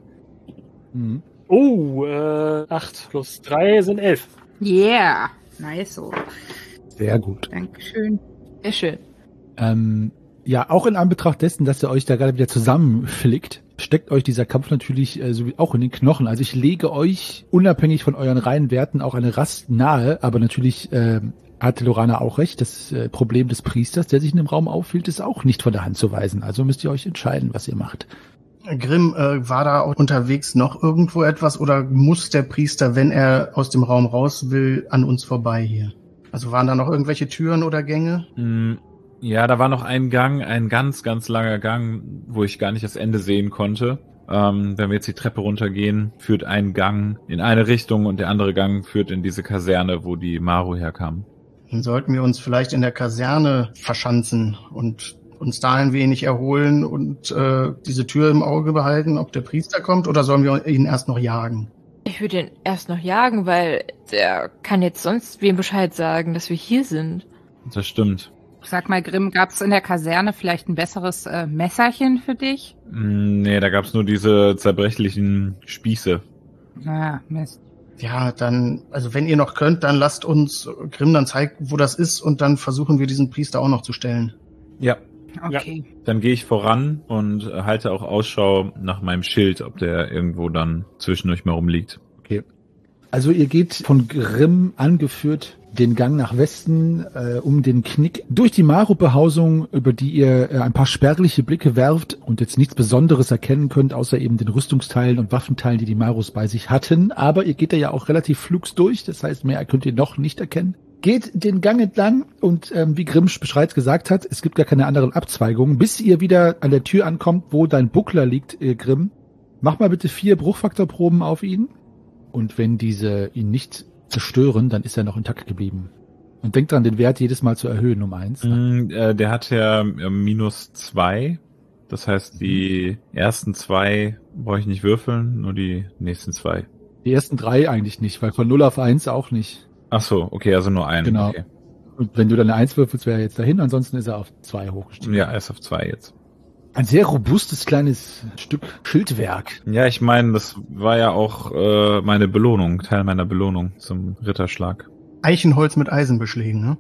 Mhm. Oh, äh, acht plus drei sind elf. Yeah. Nice so. Sehr gut. Dankeschön. Sehr schön. Ähm, ja, auch in Anbetracht dessen, dass ihr euch da gerade wieder zusammenflickt, steckt euch dieser Kampf natürlich äh, so wie auch in den Knochen. Also ich lege euch, unabhängig von euren reinen Werten, auch eine Rast nahe, aber natürlich äh, hatte Lorana auch recht, das äh, Problem des Priesters, der sich in dem Raum aufhielt, ist auch nicht von der Hand zu weisen. Also müsst ihr euch entscheiden, was ihr macht. Grimm, äh, war da auch unterwegs noch irgendwo etwas oder muss der Priester, wenn er aus dem Raum raus will, an uns vorbei hier? Also waren da noch irgendwelche Türen oder Gänge? Mm, ja, da war noch ein Gang, ein ganz, ganz langer Gang, wo ich gar nicht das Ende sehen konnte. Ähm, wenn wir jetzt die Treppe runtergehen, führt ein Gang in eine Richtung und der andere Gang führt in diese Kaserne, wo die Maru herkam. Dann sollten wir uns vielleicht in der Kaserne verschanzen und uns da ein wenig erholen und äh, diese Tür im Auge behalten, ob der Priester kommt, oder sollen wir ihn erst noch jagen? Ich würde ihn erst noch jagen, weil der kann jetzt sonst wem Bescheid sagen, dass wir hier sind. Das stimmt. Sag mal, Grimm, gab's in der Kaserne vielleicht ein besseres äh, Messerchen für dich? Mm, nee, da gab's nur diese zerbrechlichen Spieße. Na, Mist. Ja, dann, also wenn ihr noch könnt, dann lasst uns, Grimm, dann zeigt, wo das ist und dann versuchen wir diesen Priester auch noch zu stellen. Ja, Okay. dann gehe ich voran und äh, halte auch Ausschau nach meinem Schild, ob der irgendwo dann zwischen euch mal rumliegt. Okay. Also ihr geht von Grimm angeführt den Gang nach Westen, äh, um den Knick durch die Maru-Behausung, über die ihr äh, ein paar spärliche Blicke werft und jetzt nichts Besonderes erkennen könnt, außer eben den Rüstungsteilen und Waffenteilen, die die Marus bei sich hatten. Aber ihr geht da ja auch relativ flugs durch, das heißt, mehr könnt ihr noch nicht erkennen. Geht den Gang entlang und ähm, wie Grimm bereits gesagt hat, es gibt gar keine anderen Abzweigungen, bis ihr wieder an der Tür ankommt, wo dein Buckler liegt, äh, Grimm. Mach mal bitte vier Bruchfaktorproben auf ihn. Und wenn diese ihn nicht zerstören, dann ist er noch intakt geblieben. Und denkt dran, den Wert jedes Mal zu erhöhen um eins. Mm, äh, der hat ja äh, minus zwei. Das heißt, die ersten zwei brauche ich nicht würfeln, nur die nächsten zwei. Die ersten drei eigentlich nicht, weil von null auf eins auch nicht. Ach so, okay, also nur einen. Genau. Okay. Und wenn du dann eine eins würfelst, wäre er jetzt dahin, ansonsten ist er auf zwei hochgestiegen. Ja, er ist auf zwei jetzt. Ein sehr robustes kleines Stück Schildwerk. Ja, ich meine, das war ja auch äh, meine Belohnung, Teil meiner Belohnung zum Ritterschlag. Eichenholz mit Eisenbeschlägen, ne?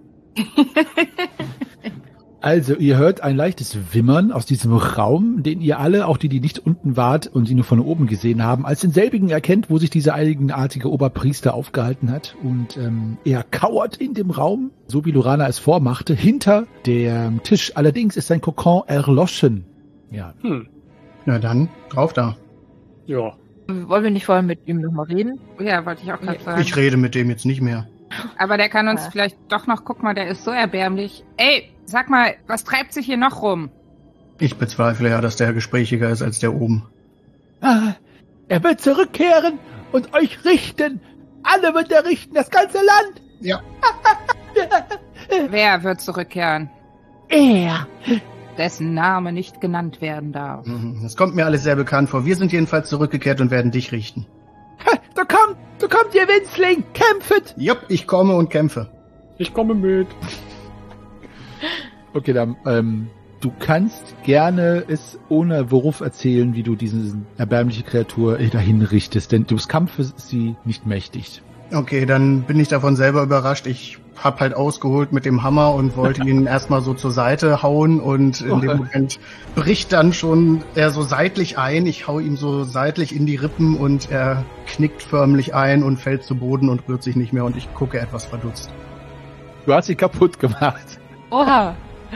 Also, ihr hört ein leichtes Wimmern aus diesem Raum, den ihr alle, auch die, die nicht unten wart und die nur von oben gesehen haben, als denselbigen erkennt, wo sich dieser eigenartige Oberpriester aufgehalten hat. Und ähm, er kauert in dem Raum, so wie Lorana es vormachte, hinter dem Tisch. Allerdings ist sein Kokon erloschen. Ja. Hm. Na dann, drauf da. Ja. Wollen wir nicht vorher mit ihm nochmal reden? Ja, wollte ich auch gerade sagen. Ich rede mit dem jetzt nicht mehr. Aber der kann uns Ja. vielleicht doch noch, guck mal, der ist so erbärmlich. Ey, sag mal, was treibt sich hier noch rum? Ich bezweifle ja, dass der gesprächiger ist als der oben. Ah, er wird zurückkehren und euch richten. Alle wird er richten, das ganze Land. Ja. Wer wird zurückkehren? Er. Dessen Name nicht genannt werden darf. Mhm. Das kommt mir alles sehr bekannt vor. Wir sind jedenfalls zurückgekehrt und werden dich richten. Ha, so kommt, so kommt ihr Winzling, kämpfet. Jupp, ich komme und kämpfe. Ich komme mit. Okay, dann, ähm, du kannst gerne es ohne Wurf erzählen, wie du diese erbärmliche Kreatur dahin richtest, denn des Kampfes ist sie nicht mächtig. Okay, dann bin ich davon selber überrascht. Ich hab halt ausgeholt mit dem Hammer und wollte ihn erstmal so zur Seite hauen und in dem Moment bricht dann schon er so seitlich ein. Ich hau ihm so seitlich in die Rippen und er knickt förmlich ein und fällt zu Boden und rührt sich nicht mehr und ich gucke etwas verdutzt. Du hast sie kaputt gemacht. Oha,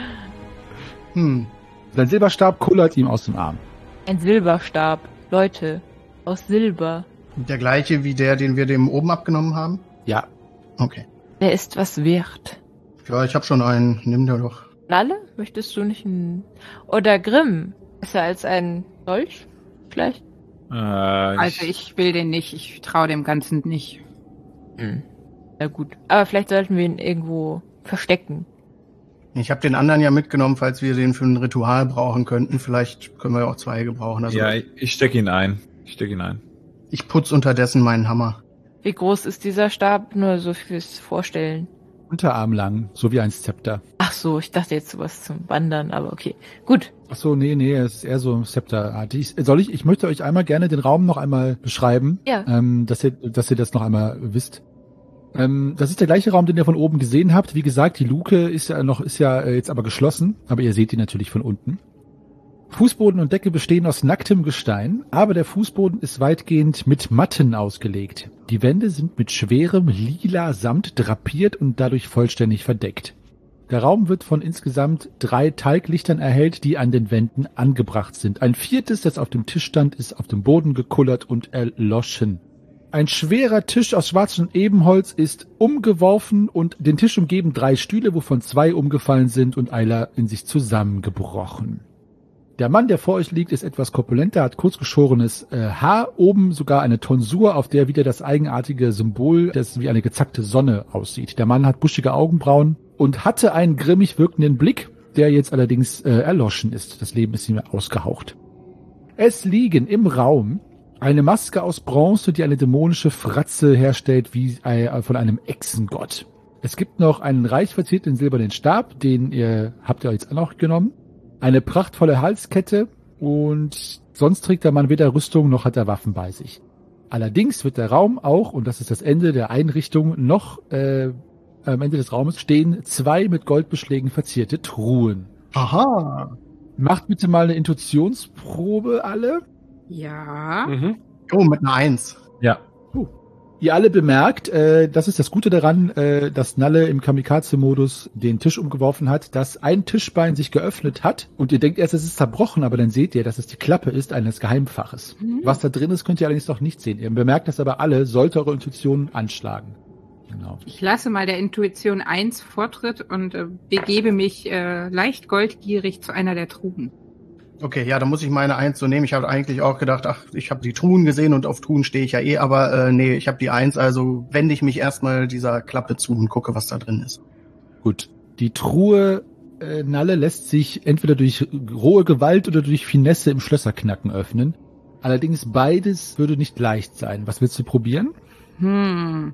Hm, Sein Silberstab kullert ihm aus dem Arm. ein Silberstab. Leute, aus Silber. der gleiche wie der, den wir dem oben abgenommen haben? Ja, Okay. Der ist was wert. Ja, ich hab schon einen. Nimm der doch. Nalle? Möchtest du nicht ein... Oder Grimm? Besser als ein Dolch? Vielleicht? Äh, Also ich will den nicht, ich traue dem Ganzen nicht. Hm. Na gut. Aber vielleicht sollten wir ihn irgendwo verstecken. Ich habe den anderen ja mitgenommen, falls wir den für ein Ritual brauchen könnten. Vielleicht können wir auch zwei gebrauchen. Also ja, ich, ich steck ihn ein. Ich steck ihn ein. ich putz unterdessen meinen Hammer. Wie groß ist dieser Stab? Nur so fürs Vorstellen. Unterarm so wie ein Zepter. Ach so, ich dachte jetzt sowas zum Wandern, aber okay. Gut. Ach so, nee, nee, es ist eher so Zepterartig. Soll ich, ich möchte euch einmal gerne den Raum noch einmal beschreiben, Ja. ähm, dass ihr, dass ihr das noch einmal wisst. Ähm, das ist der gleiche Raum, den ihr von oben gesehen habt. Wie gesagt, die Luke ist ja noch, ist ja jetzt aber geschlossen, aber ihr seht die natürlich von unten. Fußboden und Decke bestehen aus nacktem Gestein, aber der Fußboden ist weitgehend mit Matten ausgelegt. Die Wände sind mit schwerem lila Samt drapiert und dadurch vollständig verdeckt. Der Raum wird von insgesamt drei Talglichtern erhellt, die an den Wänden angebracht sind. Ein viertes, das auf dem Tisch stand, ist auf dem Boden gekullert und erloschen. Ein schwerer Tisch aus schwarzem Ebenholz ist umgeworfen und den Tisch umgeben drei Stühle, wovon zwei umgefallen sind und einer in sich zusammengebrochen. Der Mann, der vor euch liegt, ist etwas korpulenter, hat kurzgeschorenes äh, Haar, oben sogar eine Tonsur, auf der wieder das eigenartige Symbol, das wie eine gezackte Sonne aussieht. Der Mann hat buschige Augenbrauen und hatte einen grimmig wirkenden Blick, der jetzt allerdings äh, erloschen ist. Das Leben ist ihm ausgehaucht. Es liegen im Raum eine Maske aus Bronze, die eine dämonische Fratze herstellt, wie äh, von einem Echsengott. Es gibt noch einen reich verzierten silbernen Stab, den ihr habt ihr jetzt auch noch genommen. Eine prachtvolle Halskette und sonst trägt der Mann weder Rüstung noch hat er Waffen bei sich. Allerdings wird der Raum auch, und das ist das Ende der Einrichtung, noch äh, am Ende des Raumes stehen zwei mit Goldbeschlägen verzierte Truhen. Aha. Macht bitte mal eine Intuitionsprobe alle. Ja. Mhm. Oh, mit einer Eins. Ja. Puh. Ihr alle bemerkt, äh, das ist das Gute daran, äh, dass Nalle im Kamikaze-Modus den Tisch umgeworfen hat, dass ein Tischbein sich geöffnet hat und ihr denkt erst, es ist zerbrochen, aber dann seht ihr, dass es die Klappe ist eines Geheimfaches. Mhm. Was da drin ist, könnt ihr allerdings noch nicht sehen. Ihr bemerkt das aber alle, sollte eure Intuition anschlagen. Genau. Ich lasse mal der Intuition eins Vortritt und äh, begebe mich äh, leicht goldgierig zu einer der Truhen. Okay, ja, dann muss ich meine Eins so nehmen. Ich habe eigentlich auch gedacht, ach, ich habe die Truhen gesehen und auf Truhen stehe ich ja eh, aber äh, nee, ich habe die Eins, also wende ich mich erstmal dieser Klappe zu und gucke, was da drin ist. Gut. Die Truhe äh, Nalle lässt sich entweder durch rohe Gewalt oder durch Finesse im Schlösserknacken öffnen. Allerdings beides würde nicht leicht sein. Was willst du probieren? Hm.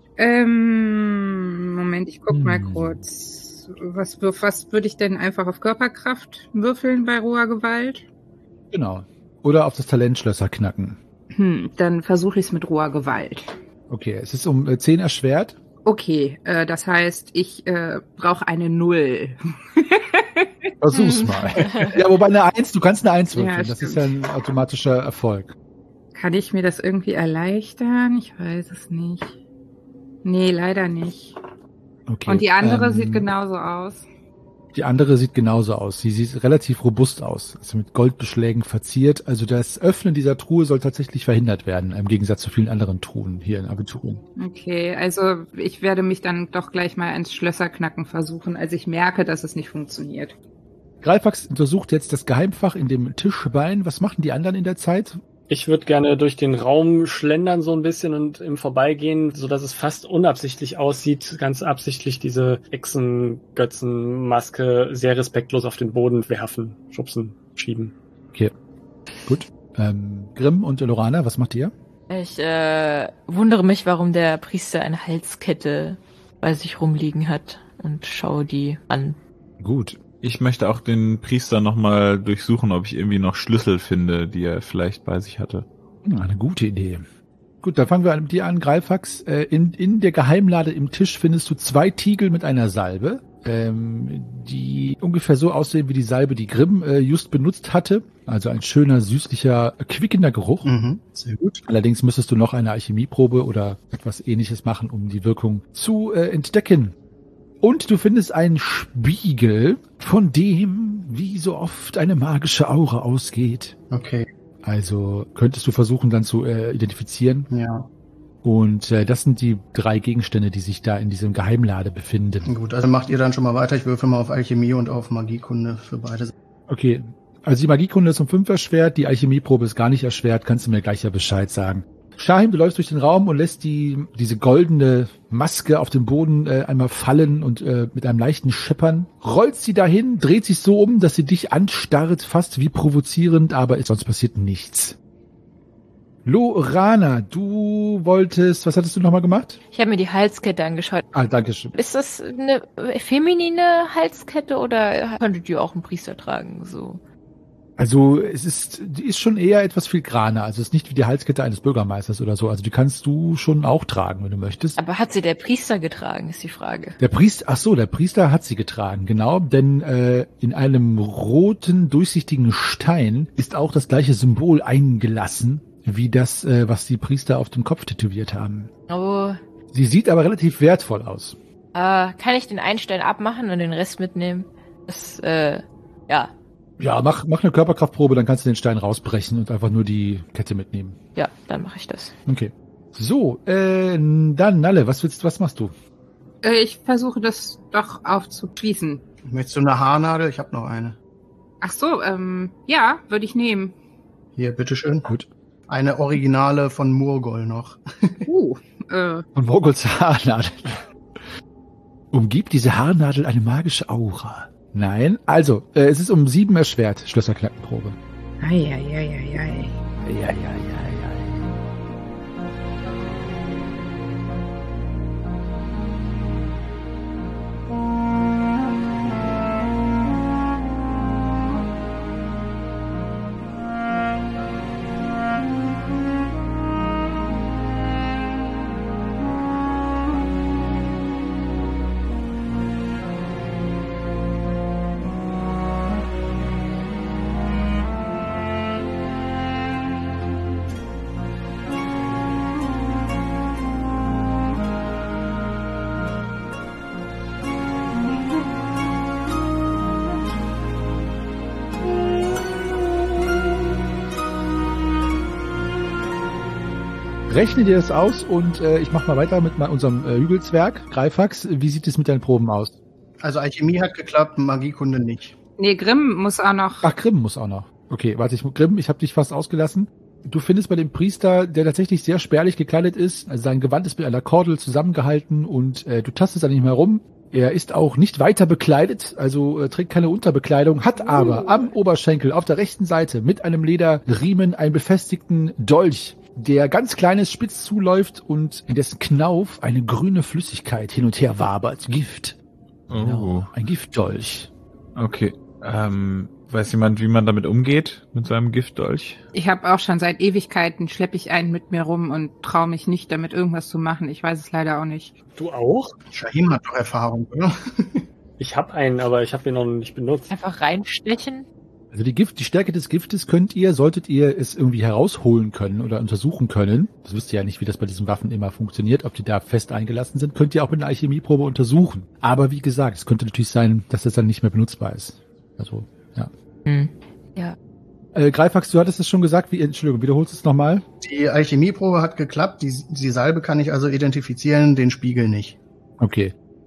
Ähm, Moment, ich guck Hm. mal kurz. Was, wirf- was würde ich denn einfach auf Körperkraft würfeln bei roher Gewalt? Genau. Oder auf das Talent Schlösserknacken. Hm, dann versuche ich es mit roher Gewalt. Okay, es ist um äh, zehn erschwert. Okay, äh, das heißt, ich äh, brauche eine Null. Versuch's mal. Ja, wobei eine Eins, du kannst eine Eins Ja, würfeln. das ist stimmt. ja ein automatischer Erfolg. Kann ich mir das irgendwie erleichtern? Ich weiß es nicht. Nee, leider nicht. Okay. Und die andere ähm, sieht genauso aus. Die andere sieht genauso aus. Sie sieht relativ robust aus. Ist mit Goldbeschlägen verziert. Also das Öffnen dieser Truhe soll tatsächlich verhindert werden, im Gegensatz zu vielen anderen Truhen hier in Aventurien. Okay, also ich werde mich dann doch gleich mal ins Schlösserknacken versuchen, als ich merke, dass es nicht funktioniert. Greifax untersucht jetzt das Geheimfach in dem Tischbein. Was machen die anderen in der Zeit? Ich würde gerne durch den Raum schlendern so ein bisschen und im Vorbeigehen, so dass es fast unabsichtlich aussieht, ganz absichtlich diese Echsengötzenmaske sehr respektlos auf den Boden werfen, schubsen, schieben. Okay, gut. Ähm, Grimm und Lorana, was macht ihr? Ich äh, wundere mich, warum der Priester eine Halskette bei sich rumliegen hat und schaue die an. Gut. Ich möchte auch den Priester nochmal durchsuchen, ob ich irgendwie noch Schlüssel finde, die er vielleicht bei sich hatte. Eine gute Idee. Gut, dann fangen wir mit dir an, Greifax. Äh, in, in der Geheimlade im Tisch findest du zwei Tiegel mit einer Salbe, ähm, die ungefähr so aussehen wie die Salbe, die Grimm äh, just benutzt hatte. Also ein schöner, süßlicher, quickender Geruch. Mhm, sehr gut. Allerdings müsstest du noch eine Alchemieprobe oder etwas Ähnliches machen, um die Wirkung zu äh, entdecken. Und du findest einen Spiegel, von dem, wie so oft, eine magische Aura ausgeht. Okay. Also könntest du versuchen, dann zu äh, identifizieren. Ja. Und äh, das sind die drei Gegenstände, die sich da in diesem Geheimlade befinden. Gut, also macht ihr dann schon mal weiter. Ich würfel mal auf Alchemie und auf Magiekunde für beide. Okay, also die Magiekunde ist um fünf erschwert, die Alchemieprobe ist gar nicht erschwert, kannst du mir gleich ja Bescheid sagen. Shahim, du läufst durch den Raum und lässt die diese goldene Maske auf dem Boden äh, einmal fallen und äh, mit einem leichten Scheppern rollst sie dahin, dreht sich so um, dass sie dich anstarrt, fast wie provozierend, aber sonst passiert nichts. Lorana, du wolltest, was hattest du nochmal gemacht? Ich habe mir die Halskette angeschaut. Ah, danke schön. Ist das eine feminine Halskette oder könnte die auch ein Priester tragen? So. Also es ist, die ist schon eher etwas filigraner. Also es ist nicht wie die Halskette eines Bürgermeisters oder so. Also die kannst du schon auch tragen, wenn du möchtest. Aber hat sie der Priester getragen, ist die Frage. Der Priester, ach so, der Priester hat sie getragen, genau. Denn äh, in einem roten, durchsichtigen Stein ist auch das gleiche Symbol eingelassen, wie das, äh, was die Priester auf dem Kopf tätowiert haben. Oh. Sie sieht aber relativ wertvoll aus. Äh, kann ich den einen Stein abmachen und den Rest mitnehmen? Das, äh, ja. Ja, mach, mach eine Körperkraftprobe, dann kannst du den Stein rausbrechen und einfach nur die Kette mitnehmen. Ja, dann mache ich das. Okay. So, äh, dann Nalle, was willst, was machst du? Äh, ich versuche das doch aufzuschließen. Möchtest du eine Haarnadel? Ich habe noch eine. Ach so, ähm, ja, würde ich nehmen. Hier, bitteschön. Gut. Eine Originale von Murgol noch. Uh, äh. Und Morgols Haarnadel. Umgibt diese Haarnadel eine magische Aura? Nein. Also, äh, es ist um sieben erschwert, Schlösserknackenprobe. Eieieiei. Ja, ja, ja, ja. Rechne dir das aus und äh, ich mach mal weiter mit mal unserem äh, Hügelzwerg, Greifax. Wie sieht es mit deinen Proben aus? Also Alchemie hat geklappt, Magiekunde nicht. Nee, Grimm muss auch noch. Ach, Grimm muss auch noch. Okay, warte, ich, Grimm, ich habe dich fast ausgelassen. Du findest bei dem Priester, der tatsächlich sehr spärlich gekleidet ist, also sein Gewand ist mit einer Kordel zusammengehalten und äh, du tastest an ihm herum. Er ist auch nicht weiter bekleidet, also äh, trägt keine Unterbekleidung, hat aber am Oberschenkel auf der rechten Seite mit einem Lederriemen einen befestigten Dolch, der ganz kleines spitz zuläuft und in dessen Knauf eine grüne Flüssigkeit hin und her wabert. Gift. Oh. Genau, ein Giftdolch. Okay. Ähm, weiß jemand, wie man damit umgeht, mit seinem Giftdolch? Ich habe auch schon seit Ewigkeiten, schleppe ich einen mit mir rum und traue mich nicht, damit irgendwas zu machen. Ich weiß es leider auch nicht. Du auch? Shahim hat doch Erfahrung, oder? Ich habe einen, aber ich habe ihn noch nicht benutzt. Einfach reinstechen. Also die Gift, die Stärke des Giftes könnt ihr, solltet ihr es irgendwie herausholen können oder untersuchen können, das wisst ihr ja nicht, wie das bei diesen Waffen immer funktioniert, ob die da fest eingelassen sind, könnt ihr auch mit einer Alchemieprobe untersuchen. Aber wie gesagt, es könnte natürlich sein, dass das dann nicht mehr benutzbar ist. Also, ja. Hm. Ja. Äh, Greifax, du hattest es schon gesagt, wie, Entschuldigung, wiederholst du es nochmal? Die Alchemieprobe hat geklappt, die, die Salbe kann ich also identifizieren, den Spiegel nicht. Okay.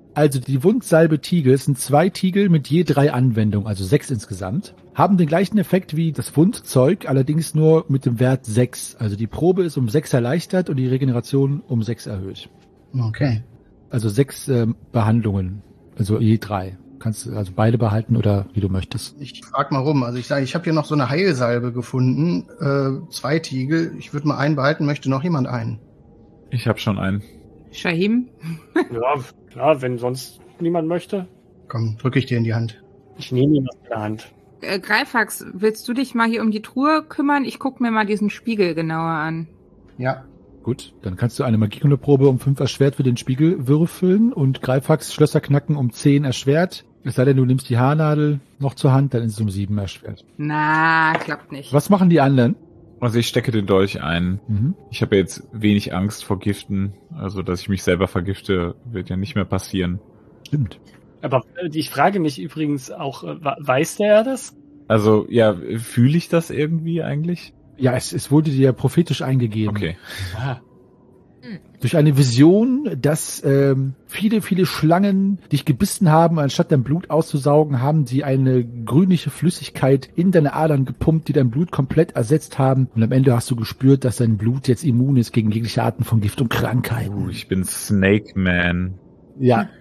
Also die Wundsalbe Tiegel sind zwei Tiegel mit je drei Anwendungen, also sechs insgesamt. Haben den gleichen Effekt wie das Wundzeug, allerdings nur mit dem Wert sechs. Also die Probe ist um sechs erleichtert und die Regeneration um sechs erhöht. Okay. Also sechs ähm, Behandlungen, also je drei. Kannst du also beide behalten oder wie du möchtest. Ich frag mal rum. Also ich sage, ich habe hier noch so eine Heilsalbe gefunden. Äh, zwei Tiegel. Ich würde mal einen behalten. Möchte noch jemand einen? Ich habe schon einen. Shahim? Ja, klar, wenn sonst niemand möchte. Komm, drücke ich dir in die Hand. Ich nehme ihn aus der Hand. Äh, Greifax, willst du dich mal hier um die Truhe kümmern? Ich guck mir mal diesen Spiegel genauer an. Ja. Gut, dann kannst du eine Magiekundeprobe um fünf erschwert für den Spiegel würfeln und Greifax Schlösser knacken um zehn erschwert. Es sei denn, du nimmst die Haarnadel noch zur Hand, dann ist es um sieben erschwert. Na, klappt nicht. Was machen die anderen? Also ich stecke den Dolch ein. Mhm. Ich habe jetzt wenig Angst vor Giften. Also, dass ich mich selber vergifte, wird ja nicht mehr passieren. Stimmt. Aber äh, ich frage mich übrigens auch, äh, weiß der das? Also, ja, fühle ich das irgendwie eigentlich? Ja, es, es wurde dir prophetisch eingegeben. Okay. Ah. Durch eine Vision, dass ähm, viele, viele Schlangen dich gebissen haben, anstatt dein Blut auszusaugen, haben sie eine grünliche Flüssigkeit in deine Adern gepumpt, die dein Blut komplett ersetzt haben. Und am Ende hast du gespürt, dass dein Blut jetzt immun ist gegen jegliche Arten von Gift und Krankheiten. Uh, ich bin Snake Man. Ja.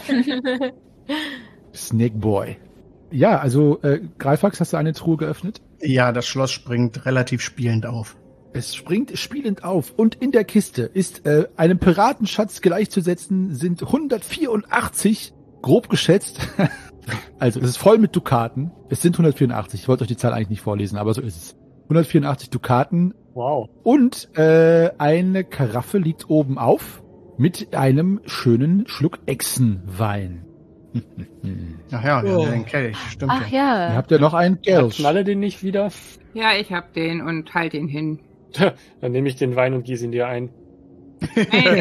Snake Boy. Ja, also äh, Greifax, hast du eine Truhe geöffnet? Ja, das Schloss springt relativ spielend auf. Es springt spielend auf und in der Kiste ist äh, einem Piratenschatz gleichzusetzen, sind hundertvierundachtzig, grob geschätzt. Also es ist voll mit Dukaten. Es sind hundertvierundachtzig. Ich wollte euch die Zahl eigentlich nicht vorlesen, aber so ist es. hundertvierundachtzig Dukaten. Wow. Und äh, eine Karaffe liegt oben auf mit einem schönen Schluck Echsenwein. Ach ja, wir Oh. haben den Kelch, stimmt Ach ja. Ihr ja. habt ja noch einen Hat Kelch. Knalle den nicht wieder? Ja, ich hab den und halt ihn hin. Dann nehme ich den Wein und gieße ihn dir ein. Nein,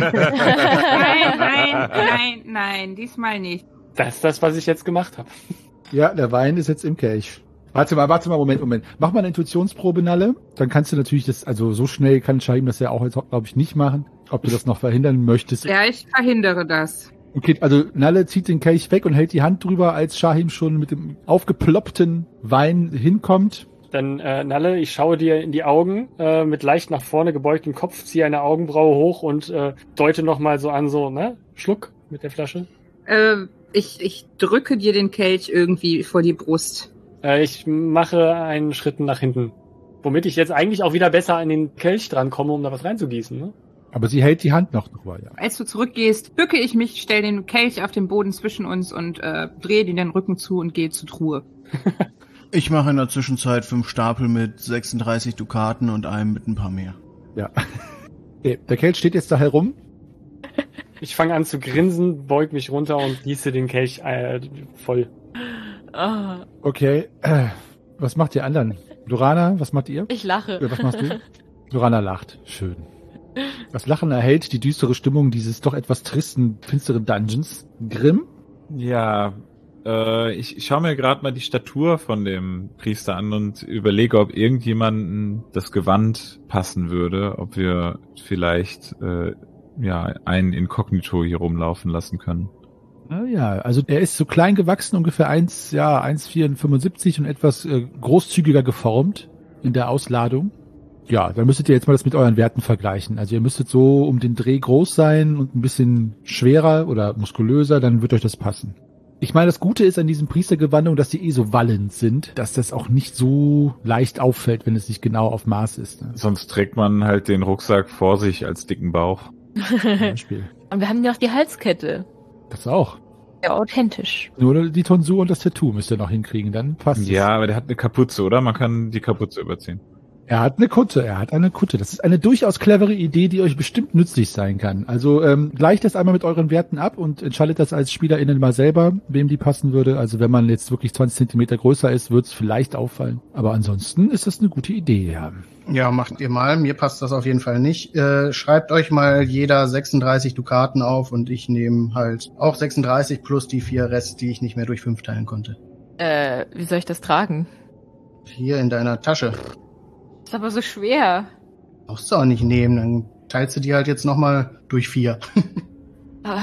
nein, nein, nein, nein, diesmal nicht. Das ist das, was ich jetzt gemacht habe. Ja, der Wein ist jetzt im Kelch. Warte mal, warte mal, Moment, Moment. Mach mal eine Intuitionsprobe, Nalle. Dann kannst du natürlich das, also so schnell kann Shahim das ja auch jetzt, glaube ich, nicht machen. Ob du das noch verhindern möchtest. Ja, ich verhindere das. Okay, also Nalle zieht den Kelch weg und hält die Hand drüber, als Shahim schon mit dem aufgeploppten Wein hinkommt. Dann, äh, Nalle, ich schaue dir in die Augen, äh, mit leicht nach vorne gebeugtem Kopf, ziehe eine Augenbraue hoch und äh, deute nochmal so an, so, ne? Schluck mit der Flasche. Äh, ich, ich drücke dir den Kelch irgendwie vor die Brust. Äh, ich mache einen Schritt nach hinten. Womit ich jetzt eigentlich auch wieder besser an den Kelch dran komme, um da was reinzugießen, ne? Aber sie hält die Hand noch drüber, ja. Als du zurückgehst, bücke ich mich, stell den Kelch auf den Boden zwischen uns und äh, drehe dir den Rücken zu und gehe zur Truhe. Ich mache in der Zwischenzeit fünf Stapel mit sechsunddreißig Dukaten und einem mit ein paar mehr. Ja. Okay, der Kelch steht jetzt da herum. Ich fange an zu grinsen, beug mich runter und gieße den Kelch äh, voll. Ah, Okay, äh, was macht ihr anderen? Lorana, was macht ihr? ich lache. Ja, was machst du? Lorana lacht. Schön. Das Lachen erhält die düstere Stimmung dieses doch etwas tristen, finsteren Dungeons. Grimm? Ja, äh, ich, ich schaue mir gerade mal die Statur von dem Priester an und überlege, ob irgendjemanden das Gewand passen würde, ob wir vielleicht äh, ja einen Inkognito hier rumlaufen lassen können. Ah, ja, also er ist so klein gewachsen, ungefähr eins, ja, eins Komma vierundfünfzig und etwas äh, großzügiger geformt in der Ausladung. Ja, dann müsstet ihr jetzt mal das mit euren Werten vergleichen. Also ihr müsstet so um den Dreh groß sein und ein bisschen schwerer oder muskulöser, dann wird euch das passen. Ich meine, das Gute ist an diesen Priestergewandungen, dass die eh so wallend sind, dass das auch nicht so leicht auffällt, wenn es nicht genau auf Maß ist. Ne? Sonst trägt man halt den Rucksack vor sich als dicken Bauch. Zum Beispiel. Und wir haben ja noch die Halskette. Das auch. Ja, authentisch. Nur die Tonsur und das Tattoo müsst ihr noch hinkriegen, dann passt es. Ja, aber der hat eine Kapuze, oder? Man kann die Kapuze überziehen. Er hat eine Kutte, er hat eine Kutte. Das ist eine durchaus clevere Idee, die euch bestimmt nützlich sein kann. Also ähm, gleicht das einmal mit euren Werten ab und entscheidet das als SpielerInnen mal selber, wem die passen würde. Also wenn man jetzt wirklich zwanzig Zentimeter größer ist, wird es vielleicht auffallen. Aber ansonsten ist das eine gute Idee, ja. Ja, macht ihr mal. Mir passt das auf jeden Fall nicht. Äh, schreibt euch mal jeder sechsunddreißig Dukaten auf und ich nehme halt auch sechsunddreißig plus die vier Rest, die ich nicht mehr durch fünf teilen konnte. Äh, wie soll ich das tragen? Hier in deiner Tasche. Ist aber so schwer. Brauchst du auch nicht nehmen, dann teilst du die halt jetzt nochmal durch vier. Ah,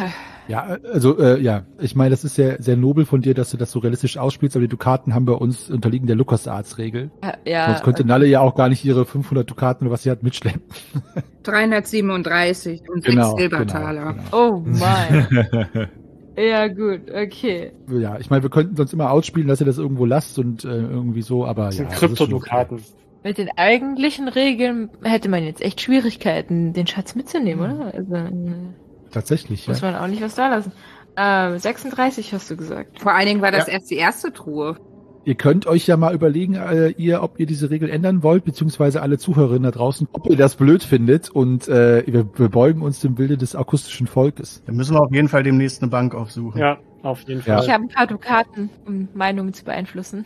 Ja, also äh, ja, ich meine, das ist sehr, sehr nobel von dir, dass du das so realistisch ausspielst, aber die Dukaten haben bei uns unterliegen der LucasArts-Regel. Ja. Sonst könnte Nalle ja auch gar nicht ihre fünfhundert Dukaten oder was sie hat mitschleppen. dreihundertsiebenunddreißig und Genau, sechs Silbertaler. genau, Oh mein. Ja, gut, okay. genau. Ja, ich meine, wir könnten sonst immer ausspielen, dass ihr das irgendwo lasst und äh, irgendwie so, aber Das ja. sind das ist schon Kryptodukaten. okay. Mit den eigentlichen Regeln hätte man jetzt echt Schwierigkeiten, den Schatz mitzunehmen, oder? Also, äh, Tatsächlich, ja. muss man auch nicht was da lassen. Äh, sechsunddreißig hast du gesagt. Vor allen Dingen war das Ja. erst die erste Truhe. Ihr könnt euch ja mal überlegen, äh, ihr, ob ihr diese Regel ändern wollt, beziehungsweise alle Zuhörerinnen da draußen, ob ihr das blöd findet und äh, wir, wir beugen uns dem Wilde des akustischen Volkes. Dann müssen wir auf jeden Fall demnächst eine Bank aufsuchen. Ja, auf jeden Ja. Fall. Ich habe ein paar Dukaten, um Meinungen zu beeinflussen.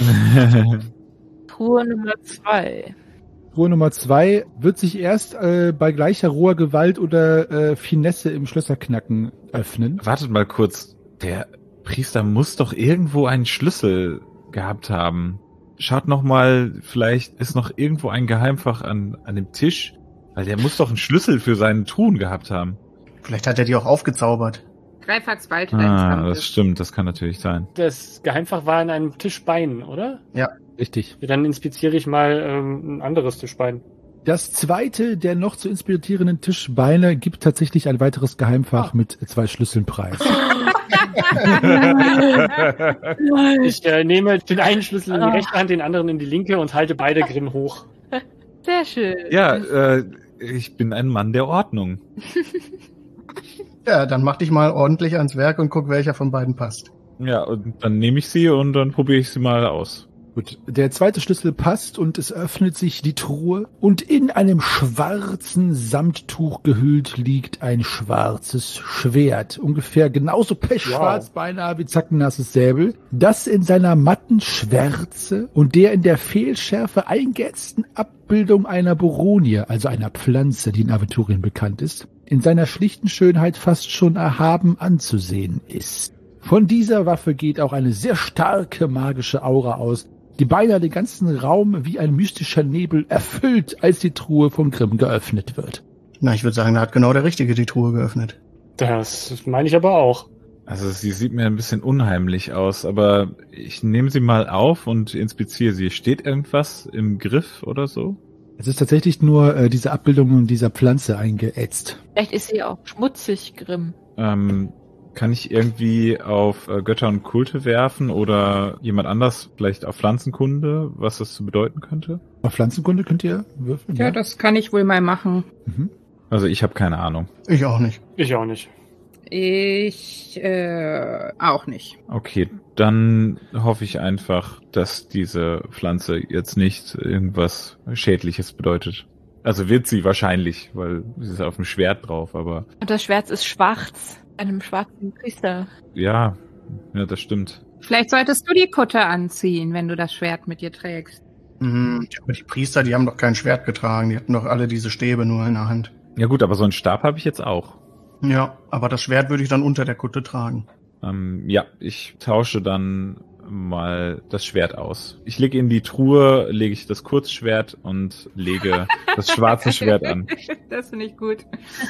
Truhe Nummer zwei. Truhe Nummer zwei wird sich erst äh, bei gleicher roher Gewalt oder äh, Finesse im Schlösserknacken öffnen. Wartet mal kurz. Der Priester muss doch irgendwo einen Schlüssel gehabt haben. Schaut noch mal, vielleicht ist noch irgendwo ein Geheimfach an, an dem Tisch. Weil der muss doch einen Schlüssel für seinen Truhen gehabt haben. Vielleicht hat er die auch aufgezaubert. Greifax Ah, Waldstein. das stimmt, das kann natürlich sein. Das Geheimfach war in einem Tischbein, oder? Richtig. Ja, dann inspiziere ich mal ähm, ein anderes Tischbein. Das zweite der noch zu inspirierenden Tischbeine gibt tatsächlich ein weiteres Geheimfach Ah. mit zwei Schlüsseln preis. Ich äh, nehme den einen Schlüssel in die rechte Hand, den anderen in die linke und halte beide grimm hoch. Sehr schön. Ja, äh, ich bin ein Mann der Ordnung. Ja, dann mach dich mal ordentlich ans Werk und guck, welcher von beiden passt. Ja, und dann nehme ich sie und dann probiere ich sie mal aus. Gut, der zweite Schlüssel passt und es öffnet sich die Truhe und in einem schwarzen Samttuch gehüllt liegt ein schwarzes Schwert, ungefähr genauso pechschwarz Wow. beinahe wie zackennasses Säbel, das in seiner matten Schwärze und der in der Fehlschärfe eingeätzten Abbildung einer Boronie, also einer Pflanze, die in Aventurien bekannt ist, in seiner schlichten Schönheit fast schon erhaben anzusehen ist. Von dieser Waffe geht auch eine sehr starke magische Aura aus, die beinahe den ganzen Raum wie ein mystischer Nebel erfüllt, als die Truhe von Grimm geöffnet wird. Na, ich würde sagen, da hat genau der Richtige die Truhe geöffnet. Das meine ich aber auch. Also sie sieht mir ein bisschen unheimlich aus, aber ich nehme sie mal auf und inspiziere sie. Steht irgendwas im Griff oder so? Es ist tatsächlich nur äh, diese Abbildung dieser Pflanze eingeätzt. Vielleicht ist sie auch schmutzig, Grimm. Ähm, kann ich irgendwie auf äh, Götter und Kulte werfen oder jemand anders vielleicht auf Pflanzenkunde, was das zu bedeuten könnte? Auf Pflanzenkunde könnt ihr würfeln? Ja, das kann ich wohl mal machen. Mhm. Also ich habe keine Ahnung. Ich auch nicht. Ich auch nicht. Ich äh, auch nicht. Okay, dann hoffe ich einfach, dass diese Pflanze jetzt nicht irgendwas Schädliches bedeutet. Also wird sie wahrscheinlich, weil sie ist auf dem Schwert drauf, aber Und das Schwert ist schwarz. Einem schwarzen Priester. ja, ja, das stimmt. Vielleicht solltest du die Kutte anziehen, wenn du das Schwert mit dir trägst. Mhm. Ja, aber die Priester, die haben doch kein Schwert getragen. Die hatten doch alle diese Stäbe nur in der Hand. Ja gut, aber so einen Stab habe ich jetzt auch. Ja, aber das Schwert würde ich dann unter der Kutte tragen. Ähm, ja, ich tausche dann mal das Schwert aus. Ich lege in die Truhe, lege ich das Kurzschwert und lege das schwarze Schwert an. Das finde ich gut.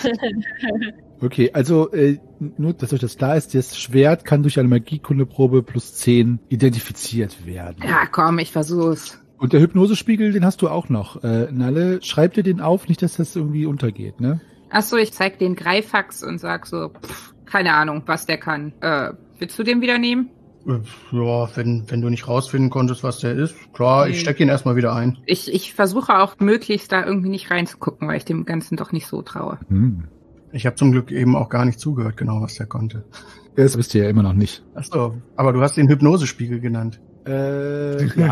Okay, also äh, nur, dass euch das klar ist, das Schwert kann durch eine Magiekundeprobe plus zehn identifiziert werden. Ja, komm, ich versuch's. Und der Hypnosespiegel, den hast du auch noch. Äh, Nalle, schreib dir den auf, nicht, dass das irgendwie untergeht, ne? Achso, ich zeig den Greifax und sag so, pff, keine Ahnung, was der kann. Äh, willst du den wieder nehmen? Äh, Ja, wenn, wenn du nicht rausfinden konntest, was der ist, klar, ich Nee. steck ihn erstmal wieder ein. Ich, ich versuche auch möglichst da irgendwie nicht reinzugucken, weil ich dem Ganzen doch nicht so traue. Hm. Ich habe zum Glück eben auch gar nicht zugehört, genau, was der konnte. Das wisst ihr ja immer noch nicht. Ach so, aber du hast den Hypnosespiegel genannt. Äh, ja.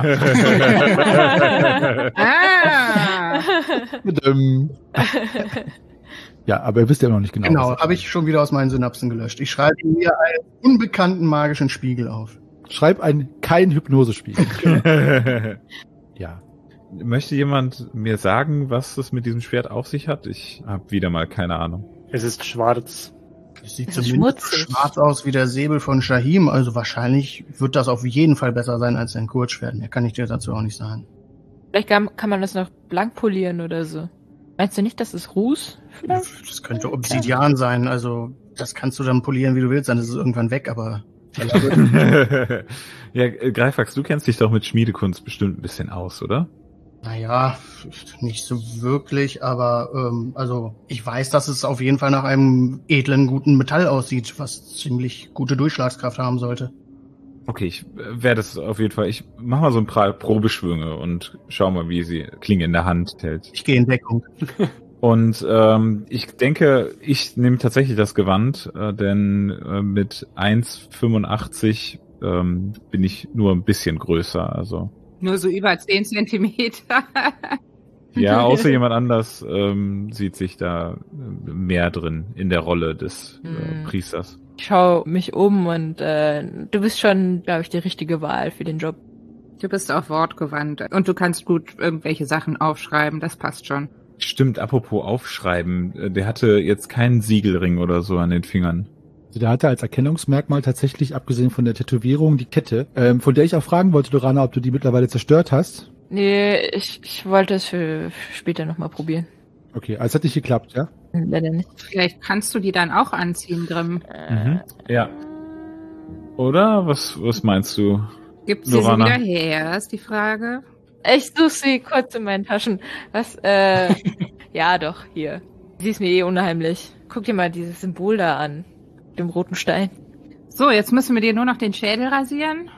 Ah! Ähm, ja, aber ihr wisst ja noch nicht genau. Genau, was er habe ich schon wieder aus meinen Synapsen gelöscht. Ich schreibe mir einen unbekannten magischen Spiegel auf. kann. Schreib einen kein Hypnosespiegel. Ja. Möchte jemand mir sagen, was es mit diesem Schwert auf sich hat? Ich habe wieder mal keine Ahnung. Es ist schwarz. Es sieht Es ist zumindest schmutzig. schwarz aus wie der Säbel von Shahim, also wahrscheinlich wird das auf jeden Fall besser sein als sein Kurzschwert. Mehr kann ich dir dazu auch nicht sagen. Vielleicht kann, kann man das noch blank polieren oder so. Meinst du nicht, das ist Ruß? Vielleicht? Das könnte Obsidian sein, also Das kannst du dann polieren, wie du willst, dann ist es irgendwann weg, aber... Ja, Greifax, du kennst dich doch mit Schmiedekunst bestimmt ein bisschen aus, oder? Naja, nicht so wirklich, aber ähm, also ich weiß, dass es auf jeden Fall nach einem edlen, guten Metall aussieht, was ziemlich gute Durchschlagskraft haben sollte. Okay, ich werde es auf jeden Fall, ich mach mal so ein paar Probeschwünge und schau mal, wie sie Klinge in der Hand hält. Ich gehe in Deckung. Und ähm, ich denke, ich nehme tatsächlich das Gewand, äh, denn äh, mit eins Komma fünfundachtzig ähm, bin ich nur ein bisschen größer, also. Nur so über zehn Zentimeter. Ja, außer jemand anders ähm, sieht sich da mehr drin in der Rolle des äh, Hm. Priesters. Ich schau mich um und äh, du bist schon, glaube ich, die richtige Wahl für den Job. Du bist auch wortgewandt und du kannst gut irgendwelche Sachen aufschreiben, das passt schon. Stimmt, apropos aufschreiben, äh, der hatte jetzt keinen Siegelring oder so an den Fingern. Also der hatte als Erkennungsmerkmal tatsächlich, abgesehen von der Tätowierung, die Kette, ähm, von der ich auch fragen wollte, Dorana, ob du die mittlerweile zerstört hast. Nee, ich, ich wollte es für, für später nochmal probieren. Okay, also hat nicht geklappt, ja? Leider nicht. Vielleicht kannst du die dann auch anziehen, Grimm. Mhm. Ja. Oder? Was, was meinst du? Gibt sie sie Dorana? wieder her, ist die Frage. Ich suche sie kurz in meinen Taschen. Was? Äh, ja doch, hier. Sie ist mir eh unheimlich. Guck dir mal dieses Symbol da an. Mit dem roten Stein. So, jetzt müssen wir dir nur noch den Schädel rasieren.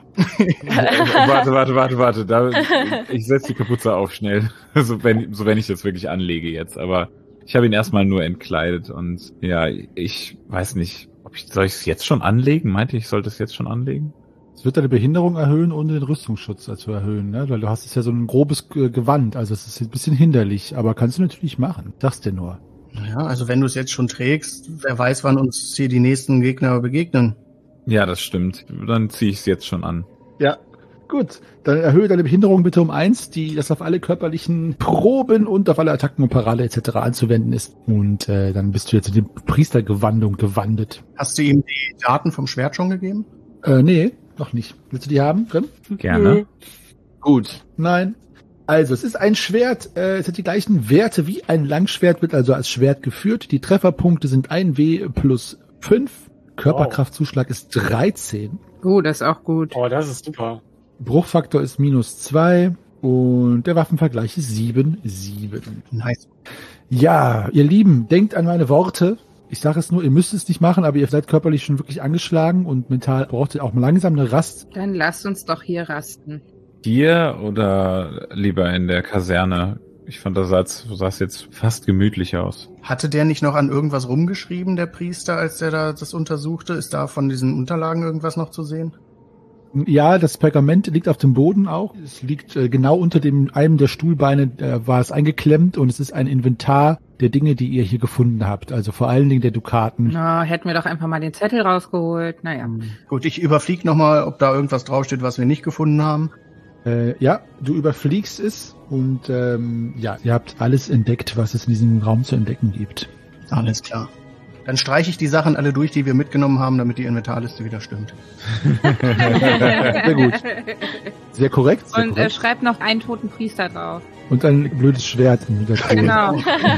warte, warte, warte, warte. Da, ich setze die Kapuze auf schnell. So wenn, so wenn ich das wirklich anlege jetzt. Aber ich habe ihn erstmal nur entkleidet und ja, ich weiß nicht, ob ich, soll ich es jetzt schon anlegen? Meinte ich, sollte es jetzt schon anlegen? Es wird deine Behinderung erhöhen, ohne den Rüstungsschutz zu erhöhen, ne? Weil du hast es ja so ein grobes äh, Gewand, also es ist ein bisschen hinderlich, aber kannst du natürlich machen. Sag's dir nur. Naja, also wenn du es jetzt schon trägst, wer weiß, wann uns hier die nächsten Gegner begegnen. Ja, das stimmt. Dann ziehe ich es jetzt schon an. Ja, gut. Dann erhöhe deine Behinderung bitte um eins, die das auf alle körperlichen Proben und auf alle Attacken und Parade et cetera anzuwenden ist. Und äh, dann bist du jetzt in die Priestergewandung gewandet. Hast du ihm die Daten vom Schwert schon gegeben? Äh, nee, noch nicht. Willst du die haben, Grimm? Gerne. Gut. Nein. Also, es ist ein Schwert, äh, es hat die gleichen Werte wie ein Langschwert, wird also als Schwert geführt. Die Trefferpunkte sind ein W plus fünf. Körperkraftzuschlag ist dreizehn. Oh, das ist auch gut. Oh, das ist super. Bruchfaktor ist minus zwei. Und der Waffenvergleich ist sieben, sieben. Nice. Ja, ihr Lieben, denkt an meine Worte. Ich sage es nur, ihr müsst es nicht machen, aber ihr seid körperlich schon wirklich angeschlagen und mental braucht ihr auch mal langsam eine Rast. Dann lasst uns doch hier rasten. Hier oder lieber in der Kaserne? Ich fand, das sah, sah es jetzt fast gemütlich aus. Hatte der nicht noch an irgendwas rumgeschrieben, der Priester, als der da das untersuchte? Ist da von diesen Unterlagen irgendwas noch zu sehen? Ja, das Pergament liegt auf dem Boden auch. Es liegt äh, genau unter dem einem der Stuhlbeine, äh, war es eingeklemmt und es ist ein Inventar der Dinge, die ihr hier gefunden habt. Also vor allen Dingen der Dukaten. Na, hätten wir doch einfach mal den Zettel rausgeholt. Naja. Gut, ich überfliege nochmal, ob da irgendwas draufsteht, was wir nicht gefunden haben. Äh, ja, du überfliegst es und ähm, ja, ihr habt alles entdeckt, was es in diesem Raum zu entdecken gibt. Alles klar. Dann streiche ich die Sachen alle durch, die wir mitgenommen haben, damit die Inventarliste wieder stimmt. Sehr gut. Sehr korrekt. Sehr Und äh, korrekt. schreibt noch einen toten Priester drauf. Und ein blödes Schwert im Hintergrund. Genau.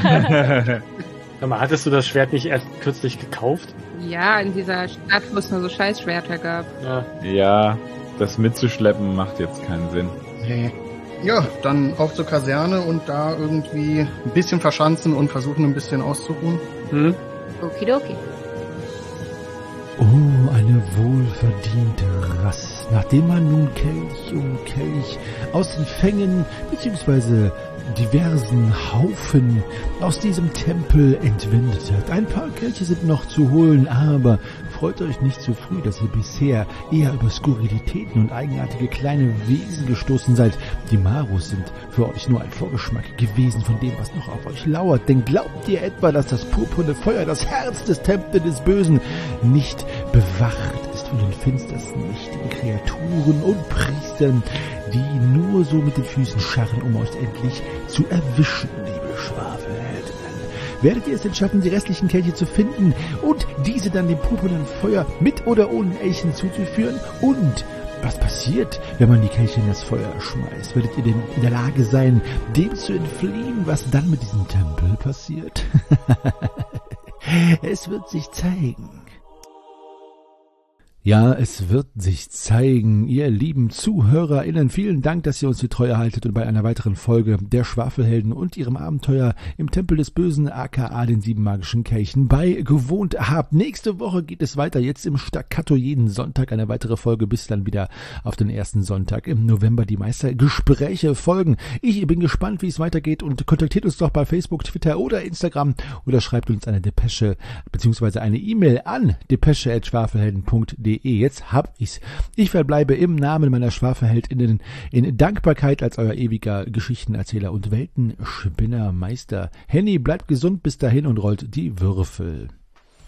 Sag mal, hattest du das Schwert nicht erst kürzlich gekauft? Ja, in dieser Stadt, wo es nur so Scheißschwerter gab. Ja. Ja, das mitzuschleppen macht jetzt keinen Sinn. Nee. Ja, dann auf zur Kaserne und da irgendwie ein bisschen verschanzen und versuchen ein bisschen auszuruhen. Hm? Okidoki. Oh, eine wohlverdiente Rast. Nachdem man nun Kelch um Kelch aus den Fängen bzw. diversen Haufen aus diesem Tempel entwendet hat. Ein paar Kelche sind noch zu holen, aber freut euch nicht zu früh, dass ihr bisher eher über Skurrilitäten und eigenartige kleine Wesen gestoßen seid. Die Marus sind für euch nur ein Vorgeschmack gewesen von dem, was noch auf euch lauert. Denn glaubt ihr etwa, dass das purpurne Feuer, das Herz des Tempels des Bösen, nicht bewacht ist von den finstersten, mächtigen Kreaturen und Priestern, die nur so mit den Füßen scharren, um euch endlich zu erwischen, liebe Schwafelhelden? Werdet ihr es denn schaffen, die restlichen Kelche zu finden und diese dann dem purpurnen Feuer mit oder ohne Elchen zuzuführen? Und was passiert, wenn man die Kelche in das Feuer schmeißt? Werdet ihr denn in der Lage sein, dem zu entfliehen, was dann mit diesem Tempel passiert? Es wird sich zeigen. Ja, es wird sich zeigen, ihr lieben ZuhörerInnen. Vielen Dank, dass ihr uns die Treue haltet und bei einer weiteren Folge der Schwafelhelden und ihrem Abenteuer im Tempel des Bösen, aka den sieben magischen Kelchen, beigewohnt habt. Nächste Woche geht es weiter, jetzt im Staccato jeden Sonntag eine weitere Folge, bis dann wieder auf den ersten Sonntag im November die Meistergespräche folgen. Ich bin gespannt, wie es weitergeht und kontaktiert uns doch bei Facebook, Twitter oder Instagram oder schreibt uns eine Depesche bzw. eine E-Mail an depesche at schwafelhelden punkt de. Jetzt hab ich's. Ich verbleibe im Namen meiner SchwafelheldInnen in Dankbarkeit als euer ewiger Geschichtenerzähler und Weltenspinnermeister. Henny, bleibt gesund bis dahin und rollt die Würfel.